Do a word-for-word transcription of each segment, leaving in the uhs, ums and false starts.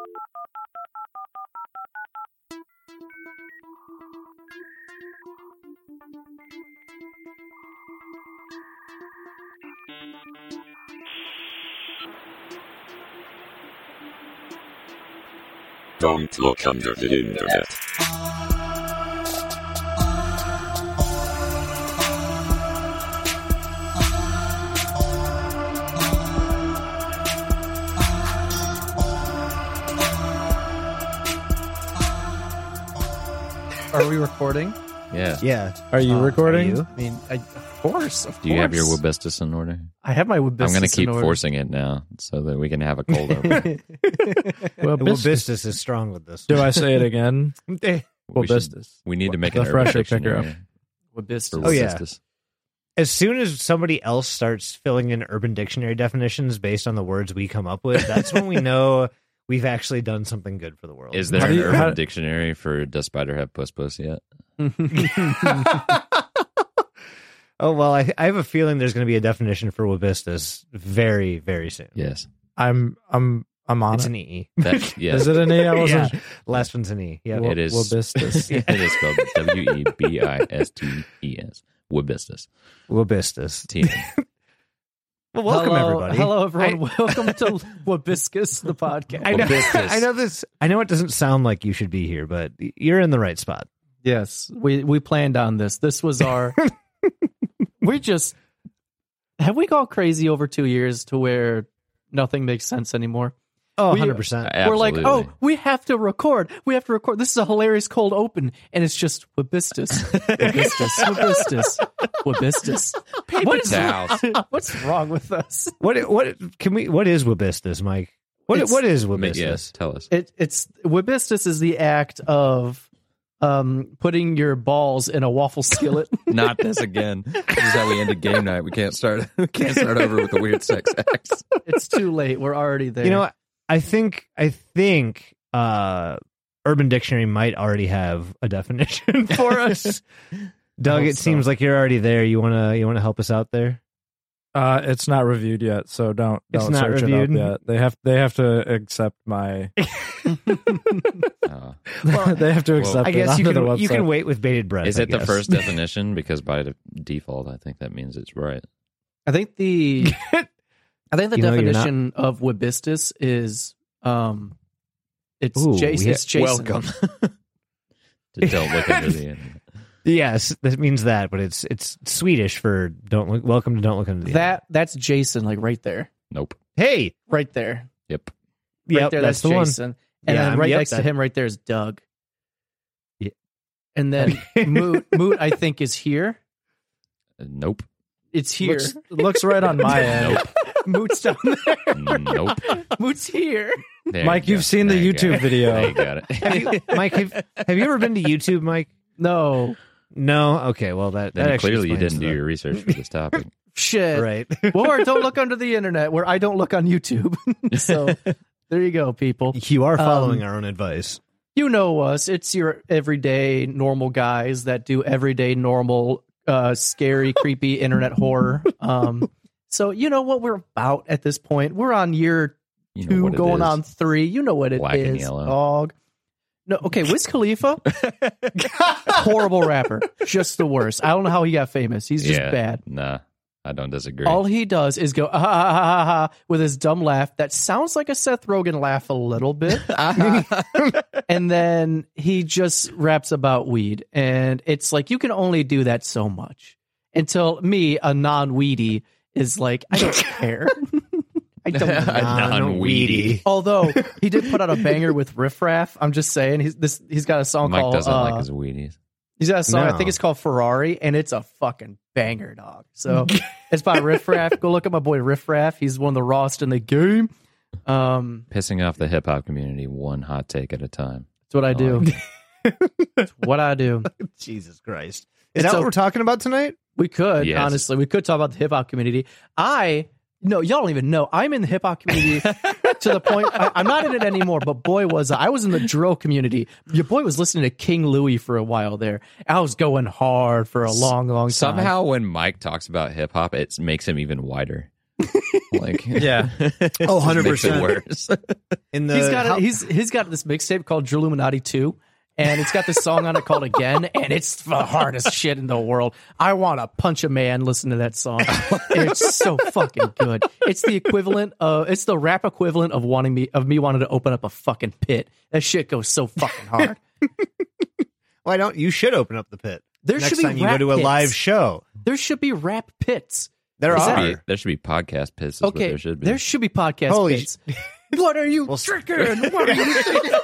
Don't look under the internet. Are we recording? Yeah. Yeah. Are you Uh, recording? are you? I mean, I, of course, of Do you have your course. Webistus in order? I have my Webistus I'm going to keep in order. forcing it now so that we can have a cold open. Well, The Wabistus is strong with this. Do I say it again? We, should- Wabistus. we need to make The an urban fresher picker dictionary up. Webistus. for Oh, yeah. Webistus. As soon as somebody else starts filling in Urban Dictionary definitions based on the words we come up with, that's when we know we've actually done something good for the world. Is there How do an you- urban how- dictionary for does spider have puss puss yet? Oh, well, I, I have a feeling there's going to be a definition for Wabistus very, very soon. Yes. I'm I'm I'm on It's it. an E. That, yes. Is it an E? I wasn't. Yeah. Last one's an E. Yeah. Wa- It is. Wabistus. It is spelled W E B I S T E S. Webistus. Wabistus. T N. Well, welcome, hello, everybody. Hello, everyone. Welcome to Wabiscus, the podcast. I know, Wabistus. I know this. I know it doesn't sound like you should be here, but you're in the right spot. Yes, we we planned on this. This was our. we just have we gone crazy over two years to where nothing makes sense anymore. Oh, We- one hundred percent. We're like, Absolutely. oh, we have to record. We have to record. This is a hilarious cold open, and it's just Wabistus, Wabistus, Wabistus, Wabistus. Paper What is towels. What's wrong with us? What? What? Can we? What is Wabistus, Mike? What? It's- What is Wabistus? Yes, tell us. It, it's Wabistus is the act of um, putting your balls in a waffle skillet. Not this again. This is how we ended game night. We can't start. We can't start over with the weird sex acts. It's too late. We're already there. You know, I think. I think. Uh, Urban Dictionary might already have a definition for us. Doug, hope it so. seems like you're already there. You wanna? You wanna help us out there? Uh, it's not reviewed yet, so don't It's don't not search reviewed? it up yet. They have they have to accept my. Uh, they have to Well, accept I it guess you onto the can. You website. can wait with bated breath. is I it the guess. first definition? Because by de- default, I think that means it's right. I think the I think the You know, you're definition of Wabistus is um, it's Ooh, Jason. we It's Jason. Welcome. Don't look under the internet. Yes, that means that, but it's it's Swedish for don't look. Welcome to don't look under the That that's Jason, like right there, Nope. Hey, right there, Yep. right yep, there. that's, That's, the one. Jason, and Yeah, then I'm- right yep, next to that- him, right there is Doug. Yeah. And then Moot, Moot, I think is here. Uh, Nope. It's here. Looks, looks right on my end. Nope. Moot's down there. Nope. Moot's here. There Mike, you you've go. seen the There you YouTube go. video. There you got it. Have you, Mike, have, have you ever been to YouTube, Mike? No No. Okay. Well, that Then that actually clearly you explains didn't do the- your research for this topic. shit. right. Or don't look under the internet, where I don't look on YouTube. So there you go, people. You are following Um, our own advice. You know us. It's your everyday normal guys that do everyday normal, uh, scary, creepy internet horror. Um, so you know what we're about at this point. We're on year You know two, what it going is. on three. You know what it is, Black and yellow. dog. No, okay, Wiz Khalifa, horrible rapper, just the worst. I don't know how he got famous. He's just Yeah, bad. Nah, I don't disagree. All he does is go ah, ha, ha, ha, ha, with his dumb laugh that sounds like a Seth Rogen laugh a little bit. And then he just raps about weed. And it's like, you can only do that so much until me, a non-weedy, is like, I don't care. I don't A care. non-weedy. Although he did put out a banger with Riff Raff. I'm just saying, he's this. He's got a song Mike called. doesn't uh, like his Wheaties. He's got a song. I No. think it's called Ferrari, and it's a fucking banger, dog. So it's by Riff Raff. Go look at my boy Riff Raff. He's one of the rawest in the game. Um, Pissing off the hip hop community one hot take at a time. that's what I do. like It's what I do. Jesus Christ. Is It's that a- what we're talking about tonight? We could, Yes. honestly, we could talk about the hip hop community. I no, y'all don't even know. I'm in the hip hop community to the point I, I'm not in it anymore. But boy, was I! I was in the drill community. Your boy was listening to King Louie for a while there. I was going hard for a long, long time. Somehow, when Mike talks about hip hop, it makes him even whiter. Like, Yeah. Oh, one hundred makes it percent. worse. In the he's got how- a, he's he's got this mixtape called Illuminati two, and it's got this song on it called Again, and it's the hardest shit in the world. I want to punch a man listen to that song. It's so fucking good. It's the equivalent of it's the rap equivalent of wanting me of me wanting to open up a fucking pit. That shit goes so fucking hard. Why don't you should open up the pit? There Next should be time you go rap to a pits. live show. There should be rap pits. There Is are. that- There should be podcast pits. Is what Okay, there should be. there should be podcast Holy pits. What are you Well, drinking? What are you drinking?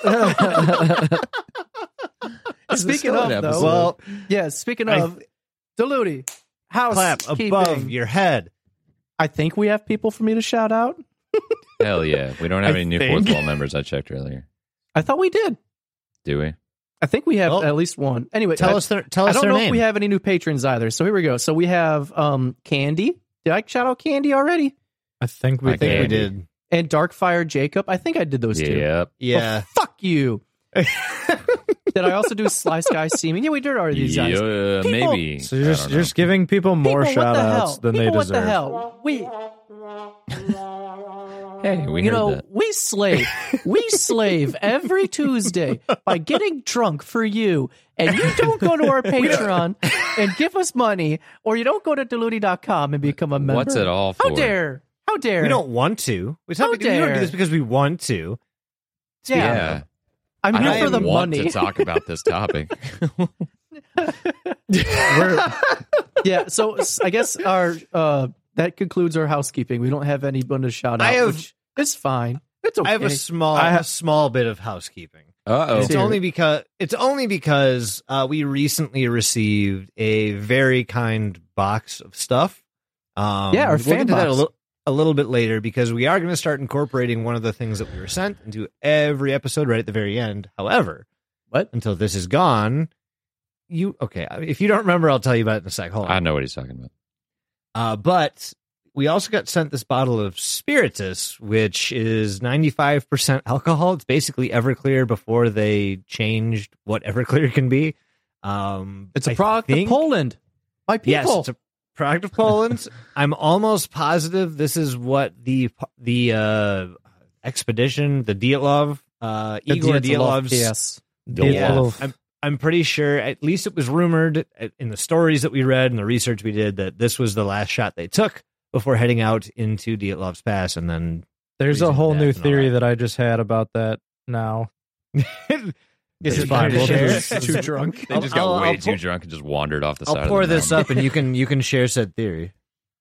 Speaking still of, an though, episode. Well, yeah. Speaking I of, Diluti, clap housekeeping. above your head. I think we have people for me to shout out. Hell yeah. We don't have I any new think. fourth wall members. I checked earlier. I thought we did. Do we? I think we have Well, at least one. Anyway, Tell I, us their tell I us don't their know name. if we have any new patrons either. So here we go. So we have um Candy. Did I shout out Candy already? I think we I I think we Candy. did. And Darkfire Jacob. I think I did those two. Yep. Yeah. Well, fuck you. Did I also do Sly Sky Seeming? Yeah, we did already these guys. Yeah, People- maybe. So you're I just don't you're know. just giving people more People, what shout the outs hell? than People, they what deserve. the hell? We Hey, we you heard know, that. we slave. We slave every Tuesday by getting drunk for you. And you don't go to our Patreon and give us money, or you don't go to Diluti dot com and become a member. What's it all How for? dare? How dare? We don't want to. We, How we don't do dare. this because we want to. Yeah. Yeah. I'm I here don't for the want money. to talk about this topic. We're- yeah. So s- I guess our uh, that concludes our housekeeping. We don't have anyone to shout out. I have- which is fine. It's okay. I have a small I have- a small bit of housekeeping. Uh It's hear only it. because it's only because uh, we recently received a very kind box of stuff. Um, Yeah, our we'll fan get to that a box. little, a little bit later because we are going to start incorporating one of the things that we were sent into every episode right at the very end. However, What? until this is gone, you okay? If you don't remember, I'll tell you about it in a sec. Hold on. I know what he's talking about. Uh, but we also got sent this bottle of Spiritus, which is ninety-five percent alcohol. It's basically Everclear before they changed what Everclear can be. Um, It's a I product think- of Poland. My people. Yes, it's a product of Poland. I'm almost positive this is what the the uh, expedition, the Dyatlov, uh, The Igor Dyatlov, Dyatlov's. yes. Yeah, Dyatlov. I'm, I'm pretty sure, at least it was rumored in the stories that we read and the research we did, that this was the last shot they took before heading out into Dyatlov's Pass. And then There's a freezing whole to new death and all theory that. that I just had about that now. Is It's it fine. time to We'll share? just- Too drunk. They I'll- just got I'll- way I'll too pour- drunk and just wandered off the I'll side pour of the this mountain. up and you can you can share said theory.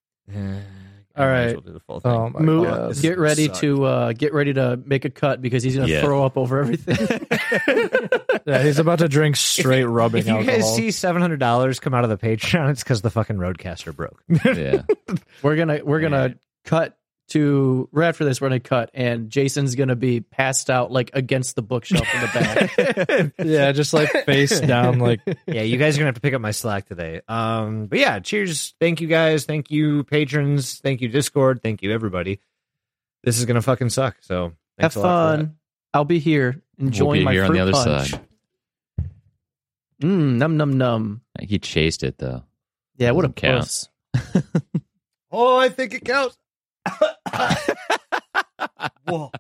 All right. We'll do the full thing. Oh my Move, God. This get ready sucked. to uh, get ready to make a cut because he's gonna Yeah. throw up over everything. Yeah, he's about to drink straight rubbing If you alcohol. guys see seven hundred dollars come out of the Patreon, it's because the fucking Roadcaster broke. Yeah. we're gonna we're gonna cut to right after this. We're gonna cut, and Jason's gonna be passed out like against the bookshelf in the back. Yeah, just like face down, like Yeah, you guys are gonna have to pick up my slack today. Um, but yeah, cheers. Thank you guys. Thank you patrons. Thank you Discord. Thank you everybody. This is gonna fucking suck. So Have thanks a lot for that. fun. I'll be here enjoying we'll be my here on fruit the other punch. side. Mm, num num num. He chased it though. Yeah, what a Doesn't count. puss. Oh, I think it counts. Whoa.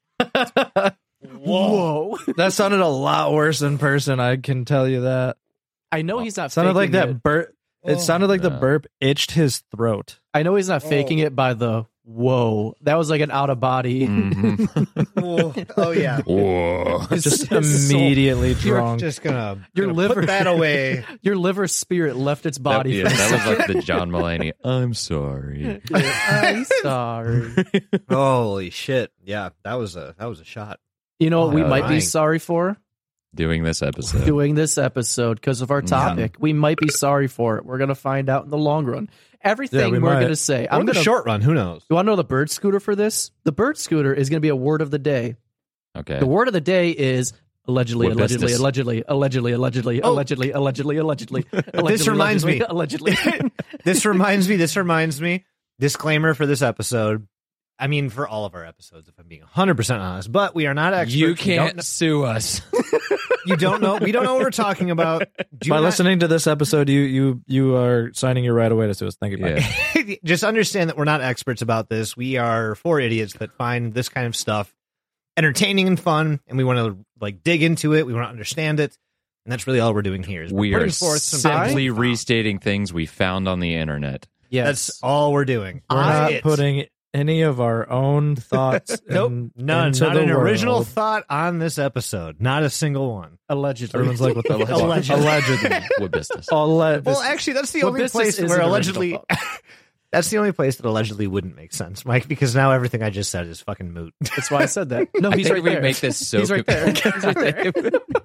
Whoa! that sounded a lot worse in person. I can tell you that. I know he's not. Sounded like faking that it. burp. It Oh, sounded like the no. burp itched his throat. I know he's not faking it by the whoa. That was like an out of body. Mhm. Oh yeah. Whoa. Just his soul- immediately You're drunk. just gonna, Your gonna liver- put that away. Your liver spirit left its That, body. yeah, for a that was second. like the John Mulaney. I'm sorry. I'm sorry. Holy shit! Yeah, that was a that was a shot. You know what we Oh, might be right. sorry for? Doing this episode. Doing this episode because of our topic. We might be sorry for it. We're going to find out in the long run. Everything Yeah, we we are might. going to say. I'm I'm the going to. short run. Who knows? You want to know the bird scooter for this? The bird scooter is going to be a word of the day. Okay. The word of the day is allegedly, What allegedly, business? allegedly, allegedly, allegedly, Oh. allegedly, allegedly, allegedly, allegedly. reminds me. Allegedly. This reminds me. This reminds me. Disclaimer for this episode. I mean, for all of our episodes, if I'm being one hundred percent honest, but we are not experts. You We can't don't sue us. know- you don't know. We don't know what we're talking about. Do By not- listening to this episode, you you you are signing your right away to sue us. Thank you. Bye. Yeah. just understand that we're not experts about this. We are four idiots that find this kind of stuff entertaining and fun, and we want to like dig into it. We want to understand it, and that's really all we're doing here. Is we're We are putting forth some simply things. restating things we found on the internet. Yes. That's all we're doing. We're That's not it. putting any of our own thoughts. Nope, in- none. into Not the an original world. thought on this episode. Not a single one. allegedly. Everyone's like, what the fuck? Allegedly. Allegedly. What business? Allegedly. Well, actually, that's the Well, only this place is where an original allegedly. thought. That's the only place that allegedly wouldn't make sense, Mike, because now everything I just said is fucking moot. That's why I said that. No, I he's think right if we there. make this so He's right there. He's right there.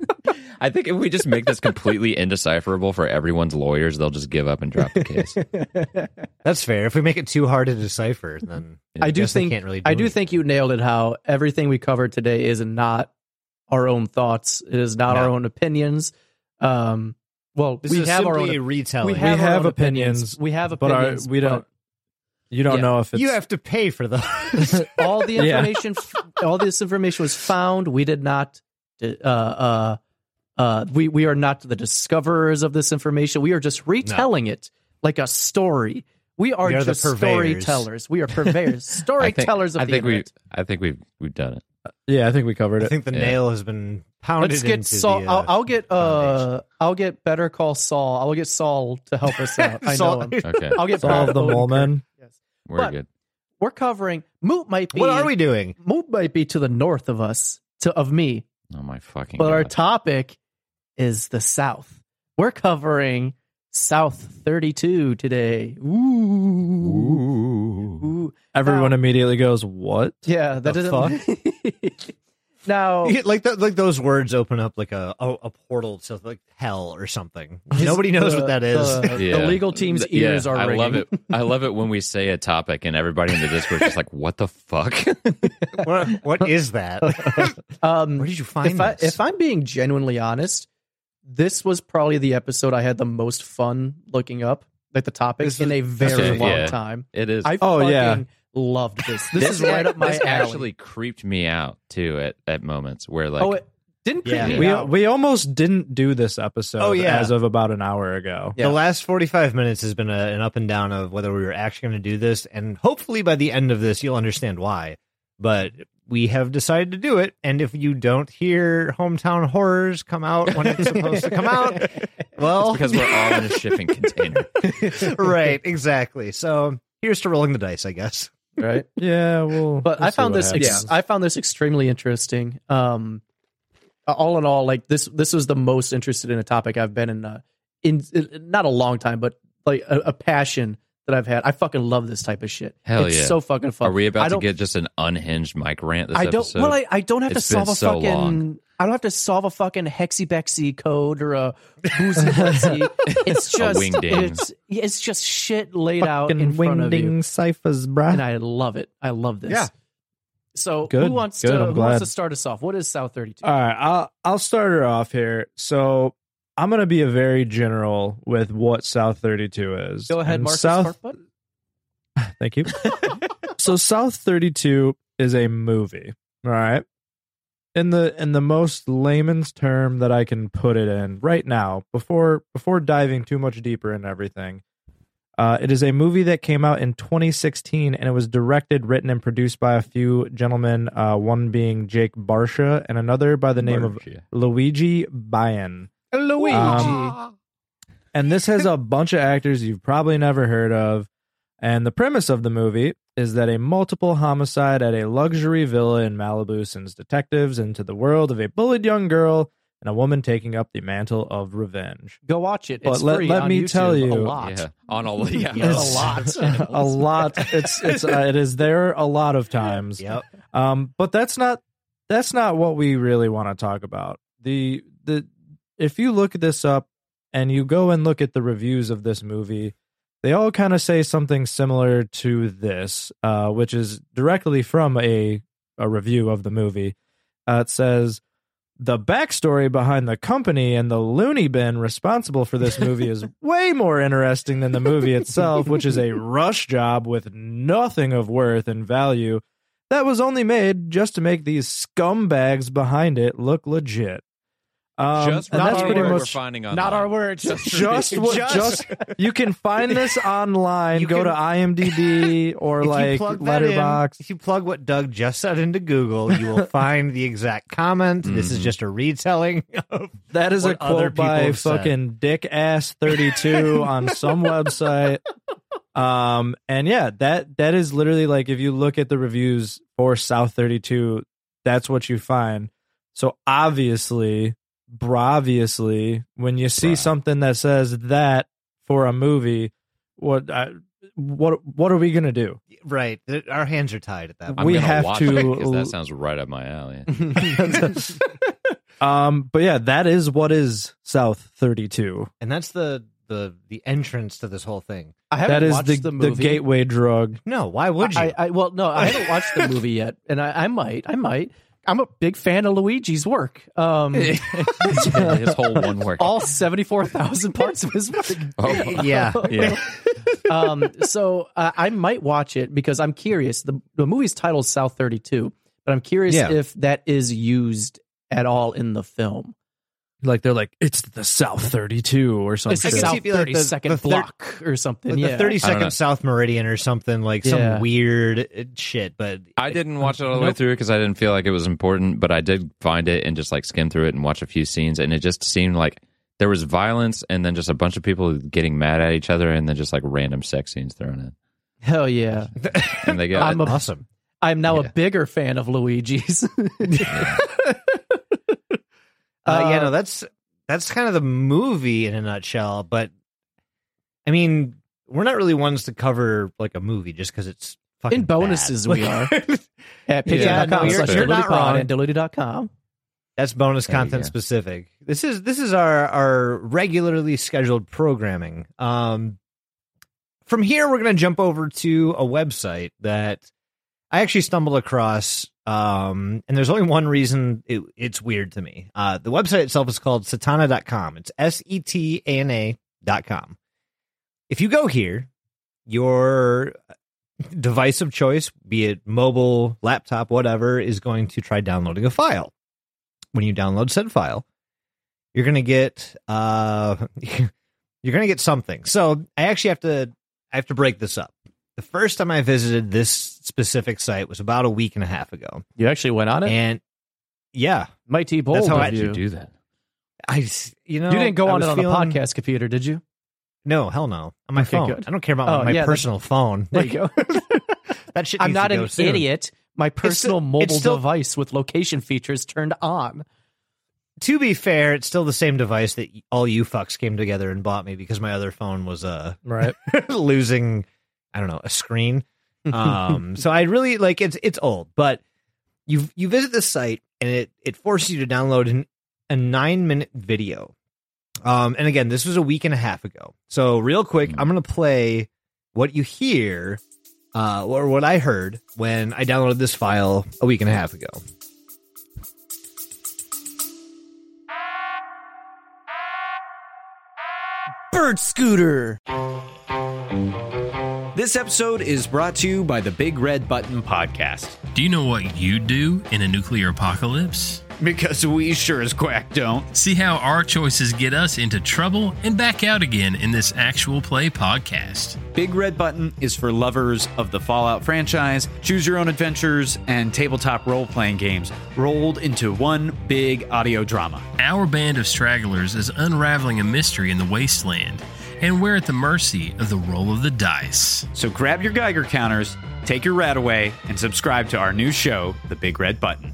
I think if we just make this completely indecipherable for everyone's lawyers, they'll just give up and drop the case. That's fair. If we make it too hard to decipher, then I do guess they think can't really do I do anything. think you nailed it. How everything we covered today is not our own thoughts. It is not No. our own opinions. Um, well, This we is have our simply own. a retelling. We have, We our have own opinions, We have but our- opinions, we don't- You don't Yeah. know if it's you have to pay for those. but all the Yeah. information. All this information was found. We did not. Uh, uh, uh, we we are not the discoverers of this information. We are just retelling it like a story. We are We are the just purveyors. storytellers. We are purveyors, I think, storytellers of I the think we, internet. I think we've we've done it. Yeah, I think we covered I it. think the Yeah. nail has been pounded Let's get into Saul. the, uh, I'll, I'll get uh, foundation. I'll get Better Call Saul. I'll get Saul to help us out. I Saul- know him. Okay, I'll get Solve the Paul mole Odenkirk. man. Yes. we're But- good. We're covering. Moot might be. What are we doing? Moot might be to the north of us, to of me, Oh my fucking but our god! topic is the South. We're covering South thirty-two today. Ooh. Ooh. Ooh. Everyone Now- immediately goes, "What?" Yeah, that The doesn't. Now, like the, like those words open up like a a, a portal to like hell or something. his- Nobody knows the- what that is. The, Yeah. the legal team's Th- yeah, ears are I ringing. love it. I love it when we say a topic and everybody in the Discord is just like, "What the fuck?" what, what is that? Um, Where did you find if I, this? if I'm being genuinely honest, this was probably the episode I had the most fun looking up, like the topic, This in is- a very Okay, long yeah. time. It is. I Oh, fucking yeah. loved this. This, is right up my This alley. actually creeped me out too at, at moments where like oh, it didn't creep Yeah. me We out. we almost didn't do this episode Oh, yeah. as of about an hour ago. Yeah. The last forty-five minutes has been a, an up and down of whether we were actually going to do this, and hopefully by the end of this, you'll understand why. But we have decided to do it, and if you don't hear Hometown Horrors come out when it's supposed to come out, well, because we're all in a shipping container. right, exactly. So here's to rolling the dice, I guess. right? Yeah, well, But we'll I see found what this. Ex- happens. I found this extremely interesting. Um, all in all, like this, this was the most interested in a topic I've been in, uh, in, in not a long time, but like a, a passion that I've had. I fucking love this type of shit. Hell it's yeah. so fucking fun. Are we I about to don't- get just an unhinged mic rant this I don't. episode? Well, I, I don't have It's to solve been a so fucking. long. I don't have to solve a fucking hexybexy code or a boozy boozy. It's A just wingding. it's it's just shit laid out Fucking in front of you, wingding ciphers, bruh. and I love it. I love this. Yeah. So Good, who wants good, to I'm who glad. wants to start us off? What is South thirty-two? All right, I'll I'll start her off here. So I'm gonna be a very general with what South thirty-two is. Go ahead, And Marcus. South, Fartbutt. thank you. So South thirty-two is a movie. All right. In the in the most layman's term that I can put it in right now, before before diving too much deeper into everything, uh, it is a movie that came out in twenty sixteen, and it was directed, written, and produced by a few gentlemen. Uh, one being Jake Barsha, and another by the name of Barsha. Luigi Bayan. Luigi. Um, And this has a bunch of actors you've probably never heard of. And the premise of the movie is that a multiple homicide at a luxury villa in Malibu sends detectives into the world of a bullied young girl and a woman taking up the mantle of revenge. Go watch it. But It's let- free let on me YouTube tell you- a lot. Yeah, on a yeah, Yeah, a It's- lot. a lot. It's it's uh, it is there a lot of times. Yep. Um, but that's not that's not what we really want to talk about. The the if you look this up and you go and look at the reviews of this movie, they all kind of say something similar to this, uh, which is directly from a a review of the movie. Uh, it says the backstory behind the company and the loony bin responsible for this movie is way more interesting than the movie itself, which is a rush job with nothing of worth and value that was only made just to make these scumbags behind it look legit. Um, Just and not that's our pretty word we're much finding online. Not our words. just what just you can find this online. You Go can- to IMDb or If you like plug that in, Letterboxd. if you plug what Doug just said into Google, you will find the exact comment. This is just a retelling of That is a what other quote people by have said. fucking Dick Ass thirty-two on some website. Um, and yeah, that that is literally like if you look at the reviews for South thirty-two, that's what you find. So obviously, braviously, when you see Bra. something that says that for a movie, what I, what what are we gonna do? right. th- Our hands are tied at that point. I'm we gonna have watch to- it because that sounds right up my alley. Um, but yeah, that is what is South thirty-two. And that's the the the entrance to this whole thing. I haven't That is watched the the the, movie. gateway drug. No, why would you? I, I well, no, I haven't watched the movie yet, and I, I might, I might. I'm a big fan of Luigi's work. Um, His whole one work. all seventy-four thousand parts of his work. Oh, yeah. yeah. um, so uh, I might watch it because I'm curious. The the movie's titled South thirty-two, but I'm curious Yeah. if that is used at all in the film. Like they're like it's the South thirty-two or It's something. the can South see it be like the- thirty-second the thir- block or something. Like yeah. the thirty I don't know. second South Meridian or something, like Yeah. some weird uh, shit. But I didn't watch it all the way Nope. through because I didn't feel like it was important, but I did find it and just like skim through it and watch a few scenes, and it just seemed like there was violence and then just a bunch of people getting mad at each other and then just like random sex scenes thrown in. Hell yeah. And they got I'm a- awesome. I'm now Yeah. a bigger fan of Luigi's. Uh, yeah, no, that's that's kind of the movie in a nutshell. But I mean, we're not really ones to cover like a movie just because it's fucking In bonuses, bad. we Like- are. At Yeah, no, patreon.com you're- slash you're not diluted pod wrong. and diluted dot com. That's bonus There you content go. specific. This is this is our our regularly scheduled programming. Um, from here, we're going to jump over to a website that I actually stumbled across. Um, and there's only one reason it, it's weird to me. Uh, the website itself is called Setana dot com. It's S E T A N A dot com. If you go here, your device of choice, be it mobile, laptop, whatever, is going to try downloading a file. When you download said file, you're going to get uh, you're going to get something. So I actually have to I have to break this up. The first time I visited this specific site was about a week and a half ago, You actually went on it? and yeah, Mighty bold That's how of I- How'd you. you do that? I s- you know You didn't go I on was it on feeling- the podcast computer, did you? No, hell no, on my Okay, phone. good. I don't care about Oh, my yeah, personal phone. There Like, you go. that shit. I'm needs not to go an soon. idiot. My personal it's mobile still- device with location features turned on. To be fair, it's still the same device that all you fucks came together and bought me because my other phone was uh Right. losing, I don't know, a screen. Um, so I really like it's it's old, but you you visit this site and it it forces you to download an, a nine minute video. Um, and again, this was a week and a half ago. So real quick, I'm gonna play what you hear, uh, or what I heard when I downloaded this file a week and a half ago. Bird Scooter. This episode is brought to you by the Big Red Button Podcast. Do you know what you'd do in a nuclear apocalypse? Because we sure as quack don't. See how our choices get us into trouble and back out again in this actual play podcast. Big Red Button is for lovers of the Fallout franchise, choose your own adventures, and tabletop role playing games rolled into one big audio drama. Our band of stragglers is unraveling a mystery in the wasteland, and we're at the mercy of the roll of the dice. So grab your Geiger counters, take your rat away, and subscribe to our new show, The Big Red Button.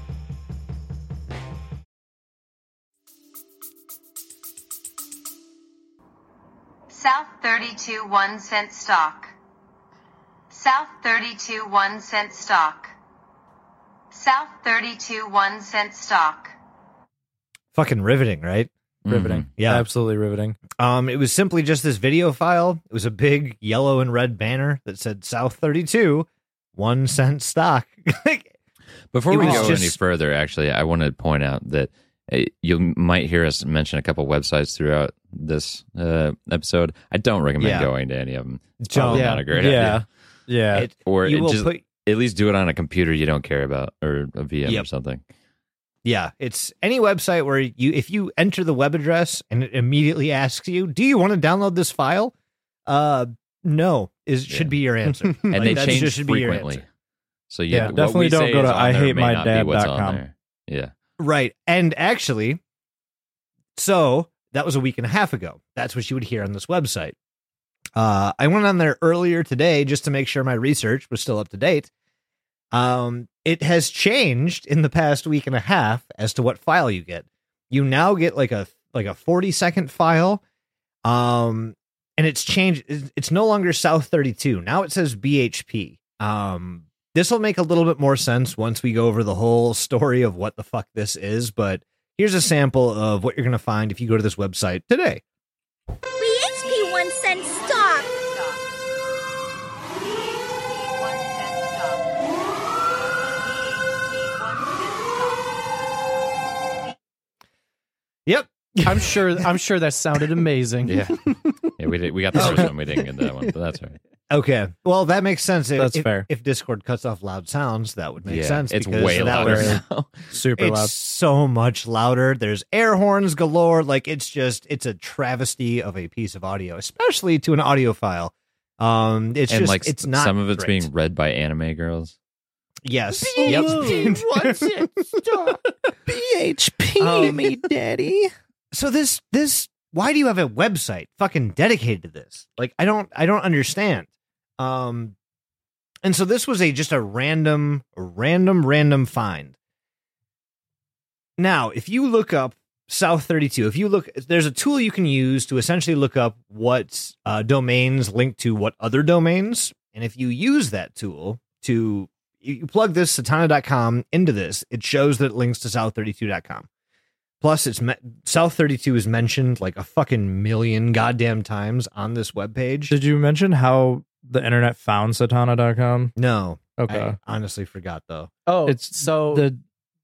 South thirty-two one cent stock. South thirty-two one cent stock. South thirty-two one cent stock. Fucking riveting, right? Riveting. Yeah. Absolutely riveting. Um, it was simply just this video file. It was a big yellow and red banner that said South thirty-two, one cent stock. Before It we was go any just- further, actually, I want to point out that uh, you might hear us mention a couple websites throughout this uh, episode. I don't recommend Yeah. going to any of them. It's Don't. probably Yeah. not a great Yeah. idea. Yeah. It- Or you it will just put at least do it on a computer you don't care about or a V M Yep. or something. Yeah, it's any website where you, if you enter the web address and it immediately asks you, "Do you want to download this file?" Uh, no, is should be your answer, And Like, they that change just should be your frequently. answer. So yeah, Yeah, what definitely we don't say go is to on I there hate may my not be dad what's dot on com. there. Yeah. Right, and actually, so that was a week and a half ago. That's what you would hear on this website. Uh, I went on there earlier today just to make sure my research was still up to date. Um, it has changed in the past week and a half as to what file you get. You now get like a like a forty second file, um, and it's changed. It's no longer South thirty-two. Now it says B H P. Um, this will make a little bit more sense once we go over the whole story of what the fuck this is. But here's a sample of what you're going to find if you go to this website today. B H P one cent stock. Yep. I'm sure. I'm sure that sounded amazing. Yeah. Yeah, we did, we got the first one. We didn't get that one, but that's all right. Okay. Well, that makes sense. If, That's if, fair. If Discord cuts off loud sounds, that would make Yeah, sense. it's because way that louder was- now. Super It's loud. so much louder. There's air horns galore. Like it's just, it's a travesty of a piece of audio, especially to an audiophile. Um, it's And just, like it's not some of it's great. being read by anime girls. Yes. Yep. B H P Um, me, daddy. So this, this, why do you have a website fucking dedicated to this? Like, I don't, I don't understand. Um, and so this was a just a random, random, random find. Now, if you look up South thirty-two, if you look, there's a tool you can use to essentially look up what uh, domains link to what other domains. And if you use that tool to, you you plug this Satana dot com into this, it shows that it links to South thirty-two dot com. Plus, it's me- South thirty-two is mentioned like a fucking million goddamn times on this webpage. Did you mention how the internet found Satana dot com? No. Okay. I honestly forgot, though. Oh, It's so the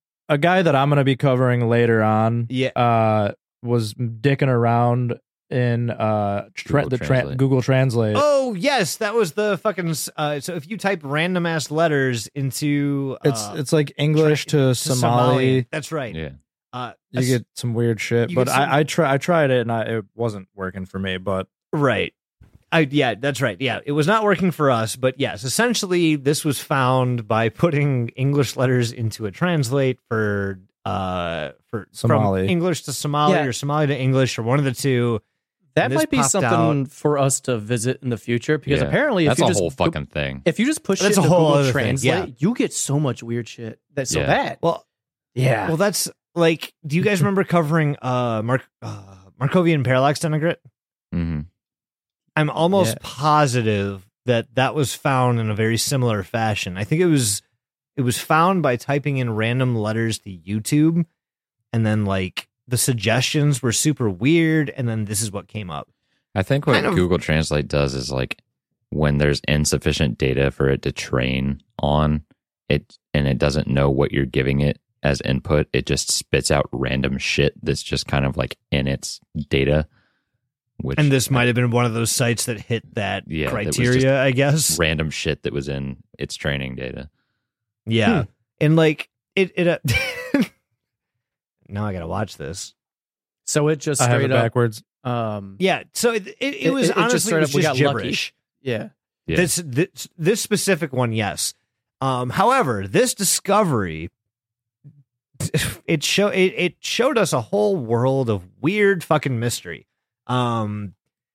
a guy that I'm going to be covering later on Yeah. uh was dicking around in uh tra- Google the tra- Translate. Google Translate. Oh, yes. That was the fucking. Uh, so if you type random ass letters into. Uh, it's it's like English tra- to, to Somali. That's right. Yeah. Uh, You get some weird shit, you but get some- I I try I tried it and I, it wasn't working for me. But Right. I yeah, that's right. Yeah, it was not working for us, but yes, essentially this was found by putting English letters into a translate for uh for Somali. from English to Somali Yeah. or Somali to English or one of the two. that and this might be popped something out. for us to visit in the future because Yeah. apparently if That's you a just whole fucking thing. if you just push That's it a into whole Google other thing, Translate, yeah. you get so much weird shit. That's so Yeah. bad. Well, Yeah. well, that's like. Do you guys remember covering uh Mark uh, Markovian parallax denigrate? hmm I'm almost Yeah. positive that that was found in a very similar fashion. I think it was it was found by typing in random letters to YouTube, and then like the suggestions were super weird, and then this is what came up. I think what Kind of- Google Translate does is like when there's insufficient data for it to train on it and it doesn't know what you're giving it as input, it just spits out random shit that's just kind of like in its data. Which And this might have been one of those sites that hit that Yeah, that was criteria, just I guess. random shit that was in its training data. Yeah, Hmm. and like it. it uh, now I gotta watch this. so it just I have it straight up. backwards. Um, Yeah, so it it, it, It- was it- it just honestly straight it was up, we just got lucky. gibberish. yeah. Yeah. This, this this specific one, yes. Um, however, this discovery it show it, it showed us a whole world of weird fucking mystery. Um,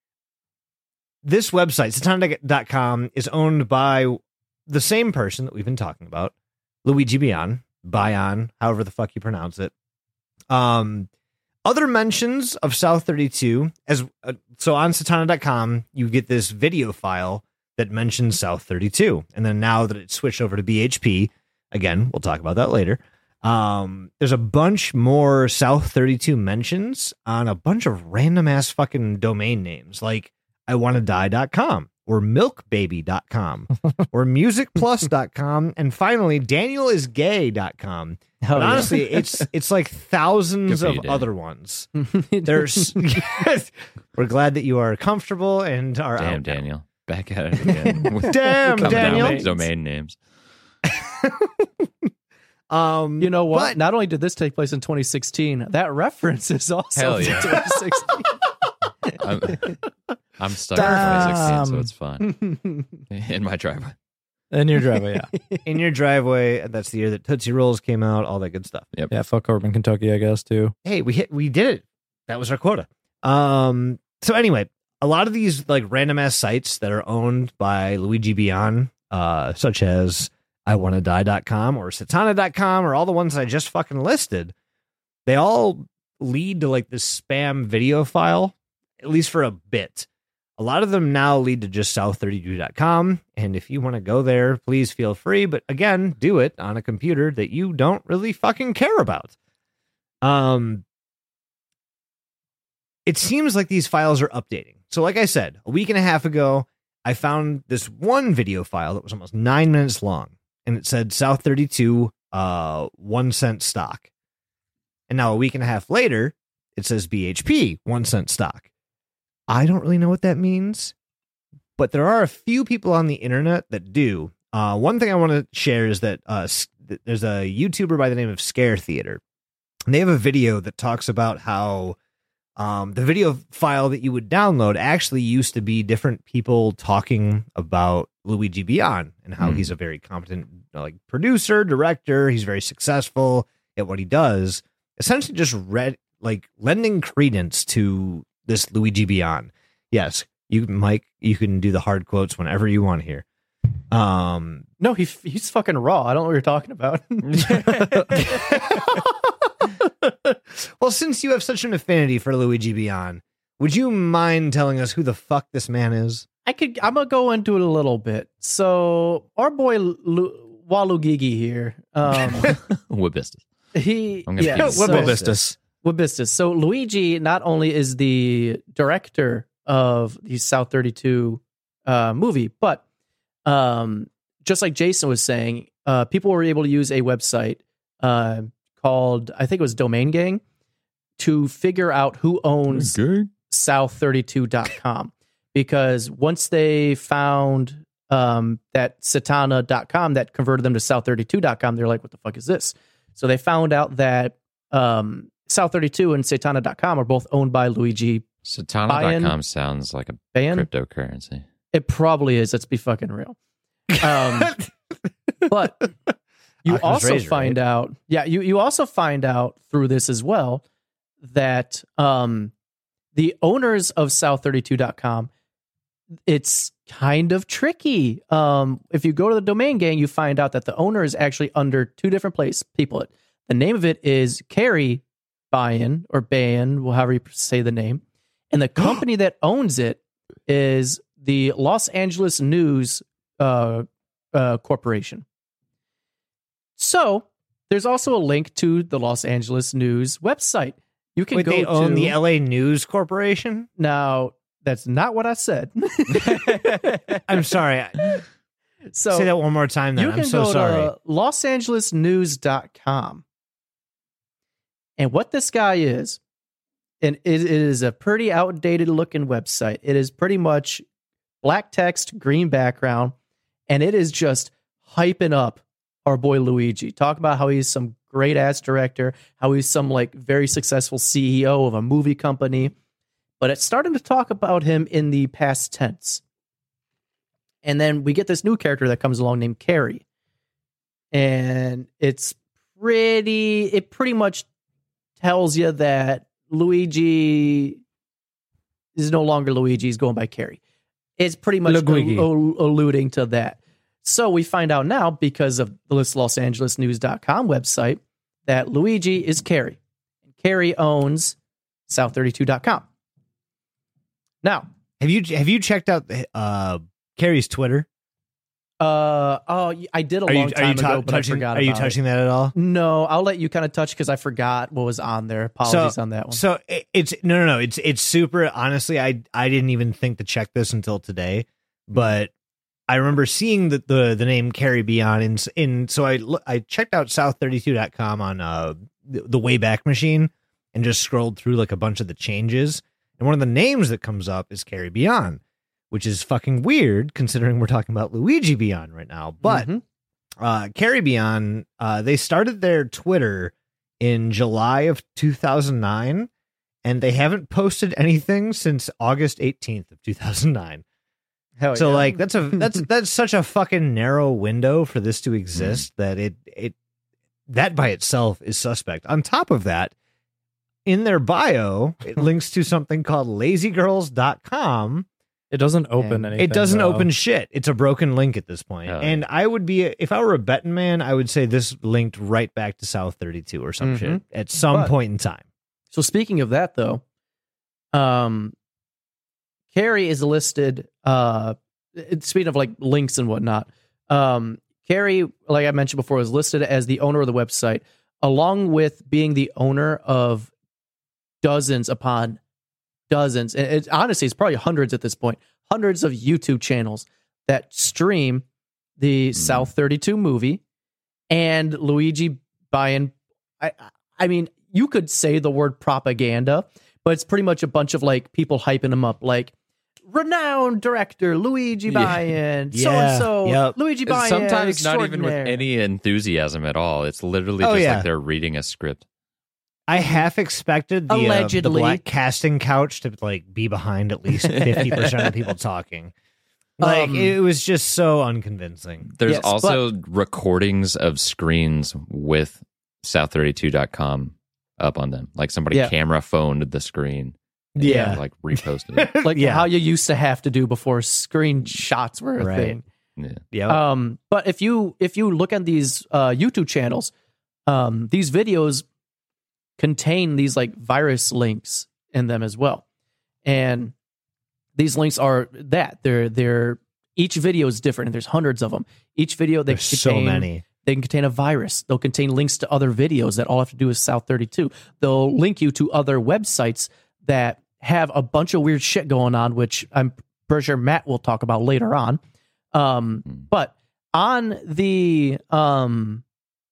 this website, Satana dot com, is owned by the same person that we've been talking about, Luigi Bion, Bion, however the fuck you pronounce it. Um, other mentions of South thirty-two, as uh, so on Satana dot com, you get this video file that mentions South thirty-two. And then now that it's switched over to B H P, again, we'll talk about that later. Um, there's a bunch more South thirty-two mentions on a bunch of random ass fucking domain names like I wanna die dot com or milk baby dot com or music plus dot com and finally daniel is gay dot com. Hell But yeah. honestly, it's it's like thousands Good for of you, Daniel. other ones. There's we're glad that you are comfortable and are Damn, out now. Daniel. Back at it again. with Damn, coming down Daniel. with domain names. Um, You know what? but- Not only did this take place in twenty sixteen, that reference is also Hell from yeah. twenty sixteen. I'm, I'm stuck in twenty sixteen, so Damn. it's fine. In my driveway. In your driveway, yeah. in your driveway. That's the year that Tootsie Rolls came out. All that good stuff. Yeah, fuck Corbin, Kentucky, I guess, too. Hey, we hit. We did it. That was our quota. Um. So anyway, a lot of these like random ass sites that are owned by Luigi Bion, uh, such as I wanna die dot com or Satana dot com or all the ones I just fucking listed, they all lead to like this spam video file, at least for a bit. A lot of them now lead to just south thirty-two dot com. And if you want to go there, please feel free. But again, do it on a computer that you don't really fucking care about. Um, it seems like these files are updating. So like I said, a week and a half ago, I found this one video file that was almost nine minutes long. And it said South thirty-two, uh, one cent stock. And now a week and a half later, it says B H P, one cent stock. I don't really know what that means, but there are a few people on the internet that do. Uh, one thing I want to share is that uh, s- there's a YouTuber by the name of Scare Theater. And they have a video that talks about how um, the video file that you would download actually used to be different people talking about Luigi Bion and how Hmm. he's a very competent like producer, director. He's very successful at what he does. Essentially just read like lending credence to this Luigi Bion. Yes, you, Mike, you can do the hard quotes whenever you want here. Um, No, he he's fucking raw. I don't know what you're talking about. well, since you have such an affinity for Luigi Bion, would you mind telling us who the fuck this man is? I could. I'm gonna go into it a little bit. So our boy Lu, Walugigi here. Um, Wabistus. he I'm gonna yeah, keep so, Wabistus. Wabistus. So Luigi not only is the director of the South thirty-two uh, movie, but um, just like Jason was saying, uh, people were able to use a website uh, called, I think it was Domain Gang, to figure out who owns south thirty-two dot com. Because once they found um, that Satana dot com that converted them to south thirty-two dot com, they're like, what the fuck is this? So they found out that um, South thirty-two and Satana dot com are both owned by Luigi Satana dot com sounds like a Bion. cryptocurrency. It probably is. Let's be fucking real. Um, but you Occam's also razor, find right? out, yeah, you, you also find out through this as well that um, the owners of south thirty-two dot com, it's kind of tricky. Um, if you go to the Domain Gang, you find out that the owner is actually under two different place people. The name of it is Carrie Bion or Bayan, however you say the name, and the company that owns it is the Los Angeles News uh, uh, Corporation. So there's also a link to the Los Angeles News website. You can Wait, go they own to the L A News Corporation? now. That's not what I said. I'm sorry. So Say that one more time then. you I'm can so go sorry. to los angeles news dot com. And what this guy is, and it, it is a pretty outdated looking website. It is pretty much black text, green background, and it is just hyping up our boy Luigi. Talk about how he's some great ass director, how he's some like very successful C E O of a movie company. But it's starting to talk about him in the past tense. And then we get this new character that comes along named Carrie. And it's pretty, it pretty much tells you that Luigi is no longer Luigi, he's going by Carrie. It's pretty much Luigi. al- al- alluding to that. So we find out now, because of the los angeles news dot com website, that Luigi is Carrie. And Carrie owns south thirty-two dot com. Now, Have you have you checked out uh, Carrie's Twitter? uh, oh, I did a Are long you, are time you ta- ago, but touching? I forgot Are you about touching that at all? it. No, I'll let you kind of touch because I forgot what was on there. Apologies on that one. So it, it's no, no, no. It's it's super. Honestly, I I didn't even think to check this until today, but I remember seeing the the, the name Carrie Bion in in. So I lo- I checked out south thirty-two dot com on uh the, the Wayback Machine and just scrolled through like a bunch of the changes. And one of the names that comes up is Carrie Bion, which is fucking weird considering we're talking about Luigi Bion right now. But Mhm. uh, Carry Beyond, uh, they started their Twitter in July of two thousand nine, and they haven't posted anything since August eighteenth of two thousand nine. Hell So yeah. like that's a that's that's such a fucking narrow window for this to exist that it it that by itself is suspect. On top of that, in their bio, it links to something called lazy girls dot com. It doesn't open And anything. It doesn't though. open shit. It's a broken link at this point. Oh, and I would be, if I were a betting man, I would say this linked right back to South thirty-two or some Mhm. shit at some But- point in time. So speaking of that, though, um, Carrie is listed. Uh, it- speaking of like links and whatnot, um, Carrie, like I mentioned before, is listed as the owner of the website, along with being the owner of dozens upon dozens, and it, honestly, it's probably hundreds at this point, hundreds of YouTube channels that stream the South thirty-two movie and Luigi buying. I, I mean, you could say the word propaganda, but it's pretty much a bunch of like people hyping him up, like renowned director Luigi Yeah. Byan, so Yeah. and so, Yep. Luigi Byan, Sometimes not even with extraordinaire. any enthusiasm at all. It's literally Oh, just yeah. like they're reading a script. I half expected the, uh, the Allegedly. black casting couch to like be behind at least fifty percent of people talking. Like Um, it was just so unconvincing. There's Yes, also recordings of screens with South thirty-two dot com up on them. Like somebody Yeah. camera phoned the screen. and, Yeah. Like reposted it. like Yeah. how you used to have to do before screenshots were a Right. thing. Yeah. Yeah. Um, but if you if you look at these uh, YouTube channels, um, these videos contain these like virus links in them as well, and these links are that they're they're each video is different, and there's hundreds of them. Each video they There's contain, so many. They can contain a virus. They'll contain links to other videos that all have to do with South thirty-two. They'll link you to other websites that have a bunch of weird shit going on, which I'm pretty sure Matt will talk about later on. Um, but on the um,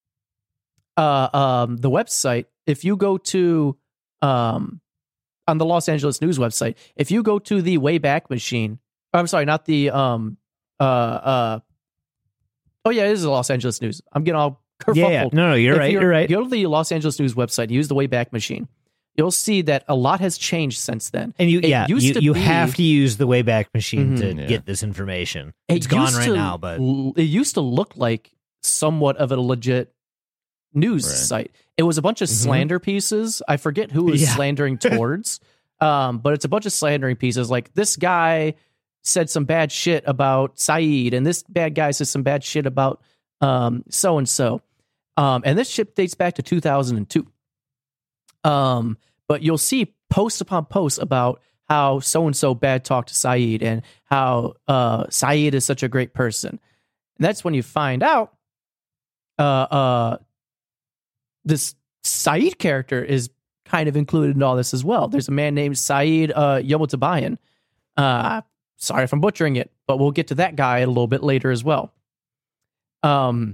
uh, um, the website, if you go to um, on the Los Angeles News website, if you go to the Wayback Machine, I'm sorry, not the um, uh, uh, oh yeah, it is the Los Angeles News. I'm getting all kerfuffled. Yeah, yeah. No, no, you're If right. you're- You're right. Go to the Los Angeles News website, use the Wayback Machine. You'll see that a lot has changed since then. And you, It yeah, used you, to you be- have to use the Wayback Machine Mhm. to Yeah. get this information. It It's gone used right to now, but l- it used to look like somewhat of a legit news Right. site. It was a bunch of Mhm. slander pieces. I forget who it was Yeah. slandering towards, um, but it's a bunch of slandering pieces. Like this guy said some bad shit about Saeed, and this bad guy says some bad shit about um, so and so. Um, and this shit dates back to two thousand two. Um, but you'll see post upon post about how so and so bad talked to Saeed and how uh, Saeed is such a great person. And that's when you find out uh, uh, this Saeed character is kind of included in all this as well. There's a man named Saeed uh, Yomotabayan. Uh, sorry if I'm butchering it, but we'll get to that guy a little bit later as well. Um,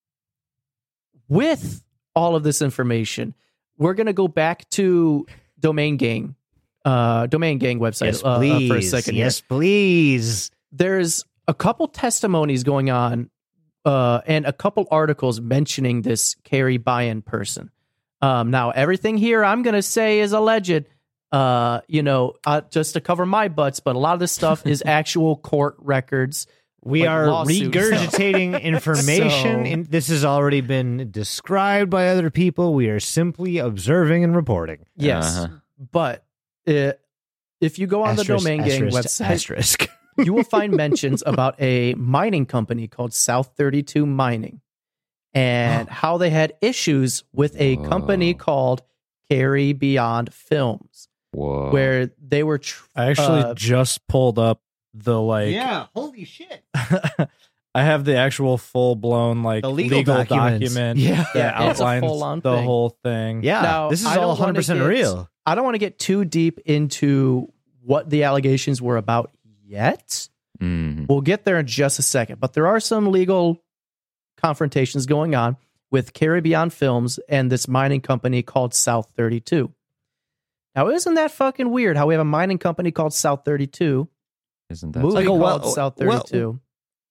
with all of this information, we're going to go back to Domain Gang, uh, Domain Gang website yes, uh, uh, please. for a second. here. Yes, please. There's a couple testimonies going on uh, and a couple articles mentioning this Carrie Byan person. Um, now, everything here I'm going to say is alleged, uh, you know, uh, just to cover my butts, but a lot of this stuff is actual court records. We like are lawsuit regurgitating information, So- and this has already been described by other people. We are simply observing and reporting. Yes, Uh-huh. but uh, if you go on Asterisk, the Domain Gang asterisk, website, asterisk. you will find mentions about a mining company called South thirty-two Mining and how they had issues with a company Whoa. called Carry Beyond Films, Whoa. where they were. Tr- I actually uh, just pulled up the like. holy shit. I have the actual full blown like The legal legal, documents. document Yeah. that Yeah, it's a outlines full-on the thing. whole thing. Yeah, Now, this is I all don't one hundred percent wanna get- real. I don't want to get too deep into what the allegations were about yet. Mhm. We'll get there in just a second, but there are some legal confrontations going on with Carry Beyond Films and this mining company called South thirty-two. Now, isn't that fucking weird how we have a mining company called South thirty-two, Isn't that movie like a called well- South well- thirty-two?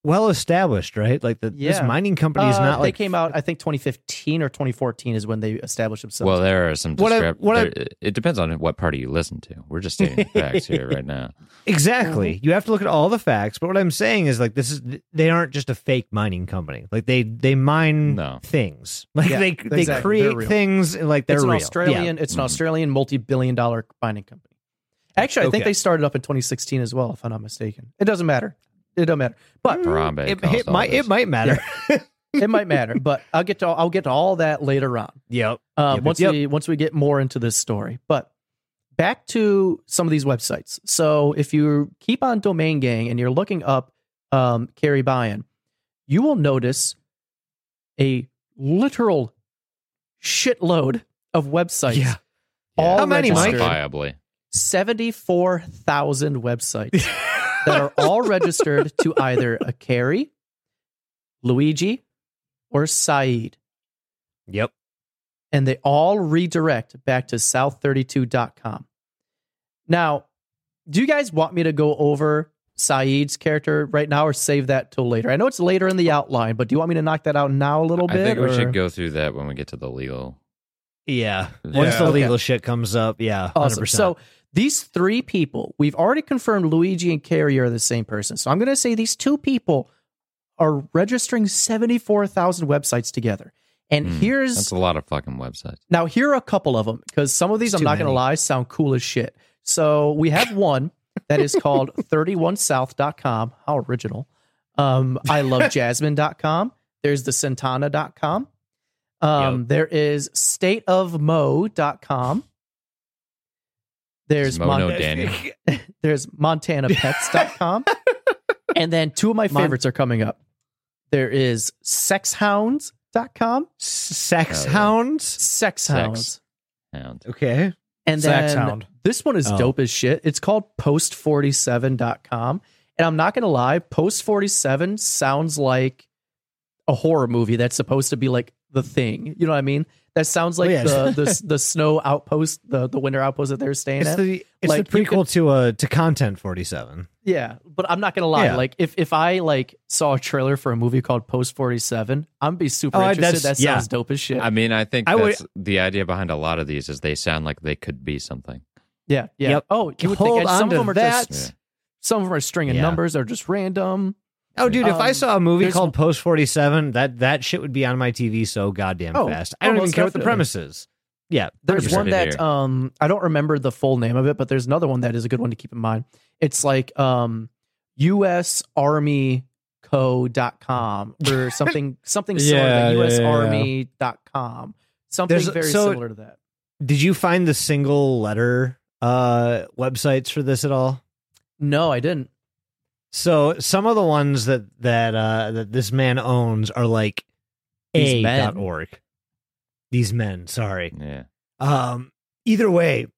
well established, right? Like the, this Yeah. mining company is Uh, not they like came out, I think, twenty fifteen or twenty fourteen is when they established themselves. Well, there are some. What I- Discrep- what I- there- it depends on what party you listen to. We're just stating the facts here right now. exactly. You have to look at all the facts. But what I'm saying is like this is they aren't just a fake mining company. Like they they mine No. things. Like Yeah, they they exactly. They're create real. things like they're it's an real. Australian. It's an Mhm. Australian multi-billion dollar mining company. Actually, I think Okay. they started up in twenty sixteen as well, if I'm not mistaken. It doesn't matter. It doesn't matter. But Harambe It, caused it all might this. it might matter. it might matter. But I'll get to I'll get to all that later on. yep. Uh, Yep, once yep. we once we get more into this story. But back to some of these websites. So if you keep on Domain Gang and you're looking up um, Carrie Byan, you will notice a literal shitload of websites. Yeah. all How many, Mike? registered. Quantifiably. seventy-four thousand websites that are all registered to either a Carrie, Luigi, or Saeed. Yep. And they all redirect back to south thirty-two dot com. Now, do you guys want me to go over Saeed's character right now or save that till later? I know it's later in the outline, but do you want me to knock that out now a little I bit? think we or- should go through that when we get to the legal. Yeah. Yeah. Once the Okay. legal shit comes up, yeah. one hundred Awesome. percent. So these three people, we've already confirmed Luigi and Carrie are the same person. So I'm going to say these two people are registering seventy-four thousand websites together. And Hmm, here's That's a lot of fucking websites. now here are a couple of them because some of these, It's I'm too not going to many. lie, sound cool as shit. So we have one that is called thirty-one south dot com. How original. Um, I love jasmine dot com. There's the Santana dot com. Um, Yep. There is state of mo dot com. There's Mono Mon- Danny. there's montana pets dot com. And then two of my Mon- favorites are coming up. There is sex hounds dot com. Sex Oh, yeah. hounds. Sex Sex. hounds. Hound. Okay. And Sex then hound. this one is Oh. dope as shit. It's called post forty-seven dot com. And I'm not going to lie, Post forty-seven sounds like a horror movie that's supposed to be like The Thing. You know what I mean? That sounds like Oh, yeah. the, the the snow outpost, the, the winter outpost that they're staying It's at. the it's Like, the you prequel to uh to Content forty-seven. Yeah, but I'm not going to lie. Yeah. Like if, if I like saw a trailer for a movie called Post forty-seven, I'm be super Oh, I- interested. That that's- sounds yeah. dope as shit. I mean, I think I would- that's the idea behind a lot of these is they sound like they could be something. yeah, yeah. Yep. Oh, you would Hold think and on some to of them are that. just some of them are stringing Yeah. numbers or just random. Oh, dude! if I Um, saw a movie there's- called Post forty-seven, that that shit would be on my T V so goddamn Oh, fast. oh, I don't even most care what the definitely. premise is. Yeah, There's Heard one it that here. um I don't remember the full name of it, but there's another one that is a good one to keep in mind. It's like um U S Army Co dot com or something something similar Yeah, to yeah, U S yeah, yeah. Army dot com. Something There's- very so- similar to that. Did you find the single letter uh websites for this at all? No, I didn't. So some of the ones that that uh that this man owns are like These a men. dot org. These men, sorry. Yeah. Um either way,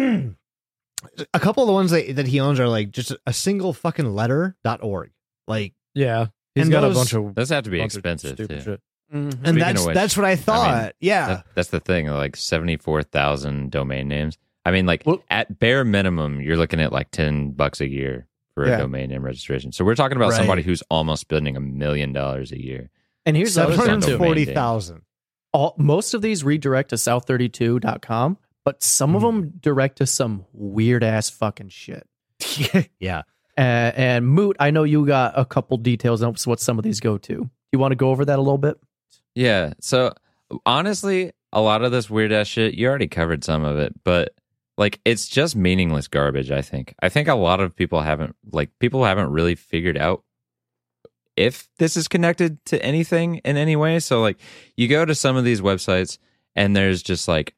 a couple of the ones that, that he owns are like just a single fucking letter dot org. Like Yeah. He's And got those- a bunch of Those have to be bunch of expensive stupid too. shit. Mhm. and Speaking that's of which, that's what I thought. yeah. That, that's the thing. Like seventy-four thousand domain names. I mean, like Well- at bare minimum, you're looking at like ten bucks a year for Yeah. a domain name registration. So we're talking about Right. somebody who's almost spending a million dollars a year. And here's the Seven other thing hundred too. forty thousand. All, most of these redirect to south thirty-two dot com, but some of Hmm. them direct to some weird ass fucking shit. Yeah. Uh, and Moot, I know you got a couple details on what some of these go to. You want to go over that a little bit? Yeah. So honestly, a lot of this weird ass shit, you already covered some of it, but like it's just meaningless garbage, I think. I think a lot of people haven't like people haven't really figured out if this is connected to anything in any way. So like you go to some of these websites and there's just like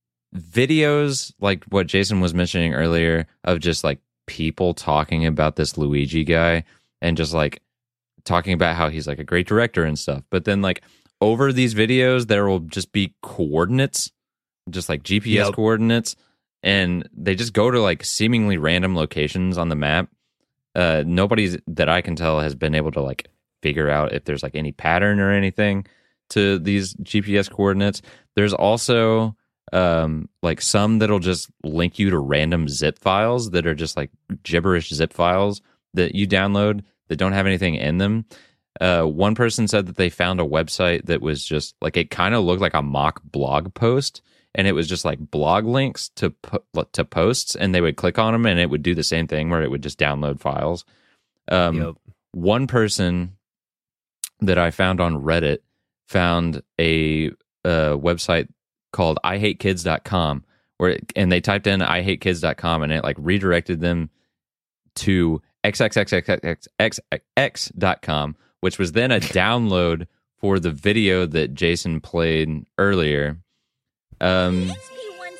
videos like what Jason was mentioning earlier of just like people talking about this Luigi guy and just like talking about how he's like a great director and stuff. But then like over these videos, there will just be coordinates, just like G P S Yep. coordinates, and they just go to like seemingly random locations on the map. Uh, nobody that I can tell has been able to like figure out if there's like any pattern or anything to these G P S coordinates. There's also um, like some that'll just link you to random zip files that are just like gibberish zip files that you download that don't have anything in them. Uh, one person said that they found a website that was just like, it kind of looked like a mock blog post, and it was just like blog links to po- to posts, and they would click on them and it would do the same thing where it would just download files. Um, Yep. One person that I found on Reddit found a, uh website called I hate kids dot com, where it, and they typed in I hate kids dot com, and it like redirected them to x x x x x x x dot com, which was then a download for the video that Jason played earlier. Um, H P one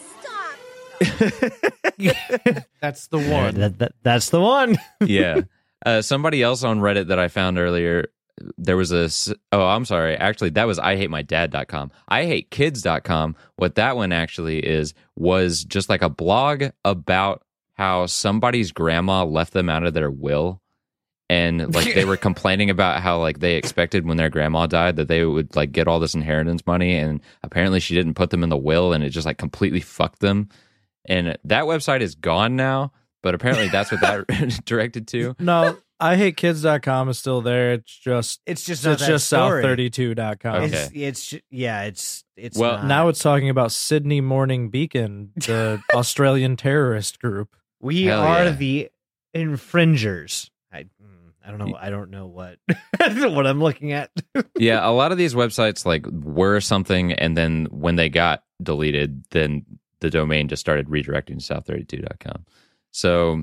cent stock. That's the one. That, that, that's the one. yeah. Uh, somebody else on Reddit that I found earlier, there was a, s- oh, I'm sorry. Actually, that was I hate my dad dot com. I hate kids dot com. What that one actually is, was just like a blog about how somebody's grandma left them out of their will. And like they were complaining about how like they expected when their grandma died that they would like get all this inheritance money, and apparently she didn't put them in the will, and it just like completely fucked them. And that website is gone now, but apparently that's what that directed to. No, I hate kids dot com is still there. It's just It's just not it's that just story. south thirty-two dot com. Okay. It's, it's ju- yeah, it's it's Well, not. Now it's talking about Sydney Morning Beacon, the Australian terrorist group. we Hell are yeah. the infringers. I mm, I don't know. I don't know what what I'm looking at. Yeah, a lot of these websites like were something, and then when they got deleted, then the domain just started redirecting to south thirty-two dot com. So,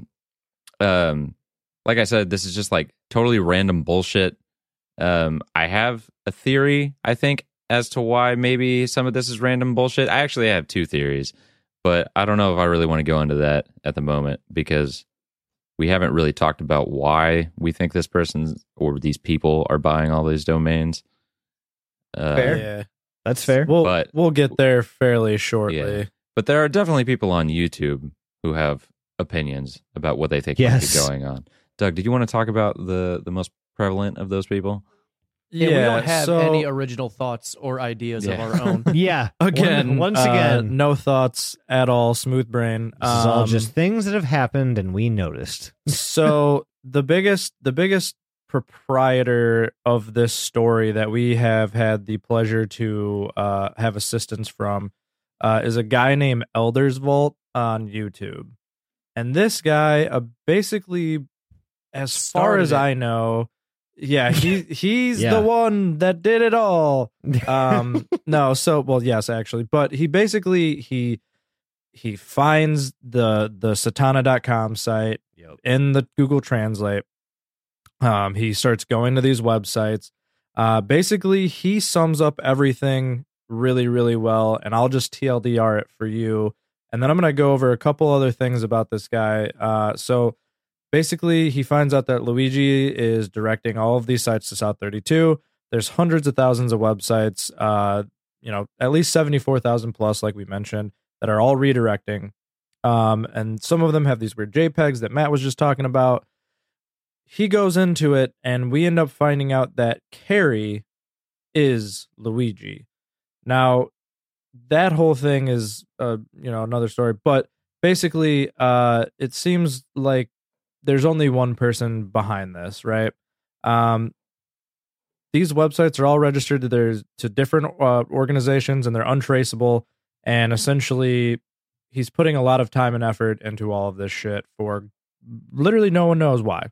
um, like I said, this is just like totally random bullshit. Um, I have a theory, I think, as to why maybe some of this is random bullshit. I actually have two theories, but I don't know if I really want to go into that at the moment because we haven't really talked about why we think this person or these people are buying all these domains. Uh, Fair. Yeah, That's fair. we'll But- we'll get there fairly shortly. Yeah. But there are definitely people on YouTube who have opinions about what they think Yes. might be going on. Doug, did you want to talk about the, the most prevalent of those people? Yeah, we don't have so, any original thoughts or ideas Yeah. of our own. yeah. again, One- once uh, again, no thoughts at all. Smooth brain. this is all Um, just things that have happened and we noticed. so the biggest the biggest proprietor of this story that we have had the pleasure to uh, have assistance from uh, is a guy named Elders Vault on YouTube, and this guy uh, basically, as far Started as it. I know, yeah, he he's Yeah. the one that did it all. Um, no, so well, yes, actually, but he basically he he finds the the satana dot com site in the Google Translate. Um, he starts going to these websites. Uh, basically, he sums up everything really, really well. And I'll just T L D R it for you. And then I'm going to go over a couple other things about this guy. Uh, so basically, he finds out that Luigi is directing all of these sites to South thirty-two. There's hundreds of thousands of websites, uh, you know, at least seventy-four thousand plus, like we mentioned, that are all redirecting. Um, and some of them have these weird JPEGs that Matt was just talking about. He goes into it, and we end up finding out that Carrie is Luigi. Now, that whole thing is, uh, you know, another story. But basically, uh, it seems like there's only one person behind this, right? Um, these websites are all registered to their to different uh, organizations, and they're untraceable. And essentially, he's putting a lot of time and effort into all of this shit for literally no one knows why.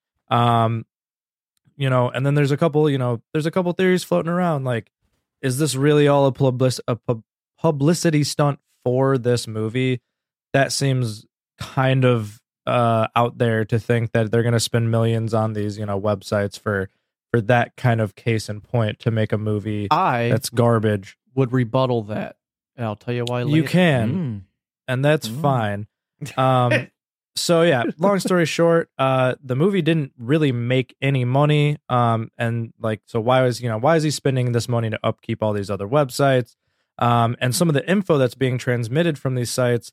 Um, you know, and then there's a couple, you know, there's a couple theories floating around. Like, is this really all a, public, a pub- publicity stunt for this movie? That seems kind of uh, out there to think that they're going to spend millions on these, you know, websites for for that kind of case in point to make a movie I that's garbage. would rebuttal that, and I'll tell you why later. You can, Mm. and that's Mm. fine. Um, so yeah, long story short, uh, the movie didn't really make any money. Um, and like, so why was, you know, why is he spending this money to upkeep all these other websites? Um, and some of the info that's being transmitted from these sites,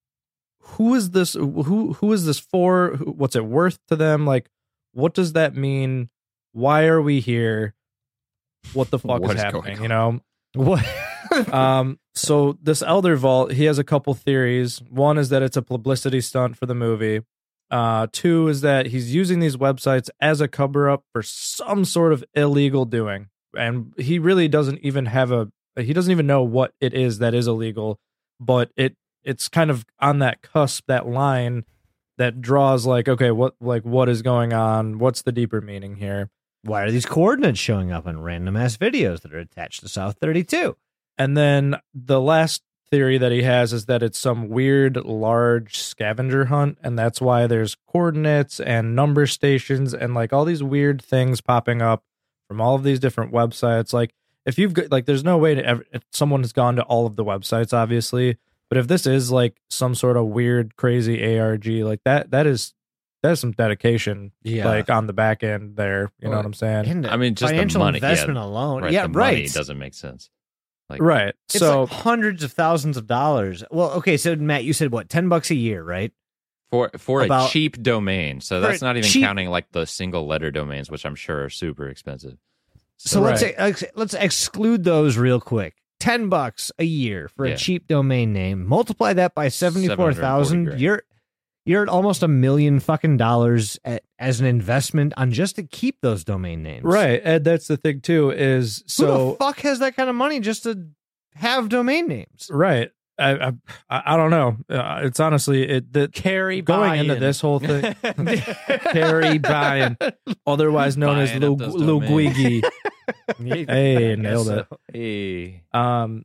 who is this, who, who is this for? Who, what's it worth to them? Like, what does that mean? Why are we here? What the fuck What is is going happening? on? You know? What? um so this Elder Vault, he has a couple theories. One is that it's a publicity stunt for the movie. Uh, two is that he's using these websites as a cover up for some sort of illegal doing, and he really doesn't even have a he doesn't even know what it is that is illegal, but it it's kind of on that cusp, that line that draws like, okay, what like what is going on? What's the deeper meaning here? Why are these coordinates showing up in random ass videos that are attached to South thirty-two? And then the last theory that he has is that it's some weird large scavenger hunt, and that's why there's coordinates and number stations and like all these weird things popping up from all of these different websites. Like if you've got like, there's no way to ever, if someone has gone to all of the websites, obviously, but if this is like some sort of weird, crazy A R G, like that, that is, that is some dedication, Yeah. like on the back end there. You know what I'm saying? And I mean, just the financial money, investment yeah, alone. Right, yeah, the money right. doesn't make sense. Like, Right. It's So like hundreds of thousands of dollars. Well, okay, so Matt, you said what, ten bucks a year, right? for for About- a cheap domain. So For that's a not even cheap- counting like the single letter domains, which I'm sure are super expensive. So let's Right. ex- let's exclude those real quick. Ten bucks a year for Yeah. a cheap domain name. Multiply that by seventy four seven hundred forty thousand. grand. You're you're at almost a million fucking dollars at, as an investment on just to keep those domain names. right, and that's the thing too is Who so the fuck has that kind of money just to have domain names? right. I I, I don't know. Uh, it's honestly it that Carrie going into Bryan. this whole thing. Carrie Bryan, otherwise known as Buying Lu up those Luguigi. Hey, I guess nailed it. so. Hey, Um,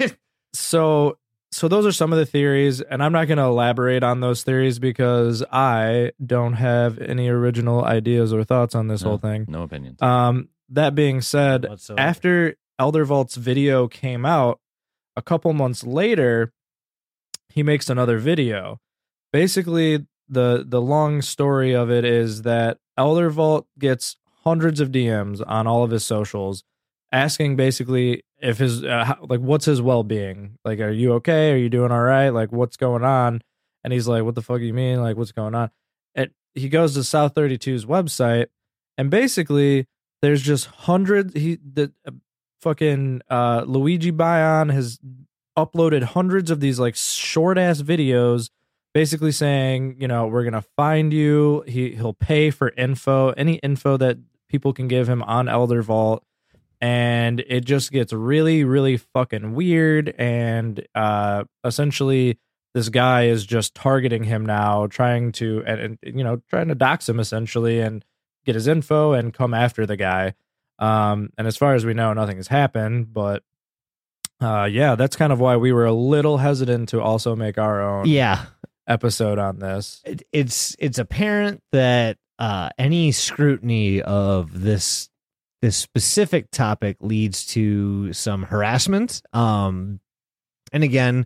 so so those are some of the theories, and I'm not going to elaborate on those theories because I don't have any original ideas or thoughts on this No. whole thing. no opinions. Um, that being said, Whatsoever. after Elder Vault's video came out, a couple months later, he makes another video. Basically, the the long story of it is that Elder Vault gets hundreds of D Ms on all of his socials, asking basically if his uh, how, like what's his well being. Like, are you okay? Are you doing all right? Like, what's going on? And he's like, what the fuck do you mean? Like, what's going on? And he goes to South thirty-two's website, and basically there's just hundreds. He the uh, fucking uh, Luigi Bion has uploaded hundreds of these like short ass videos, basically saying, you know, we're gonna find you. He he'll pay for info, any info that people can give him on Elder Vault. And it just gets really, really fucking weird. And uh, essentially, this guy is just targeting him now, trying to, and, and you know, trying to dox him essentially and get his info and come after the guy. Um, and as far as we know, nothing has happened. But uh, yeah, that's kind of why we were a little hesitant to also make our own Yeah. episode on this. It, it's it's apparent that uh, any scrutiny of this this specific topic leads to some harassment. Um, and again,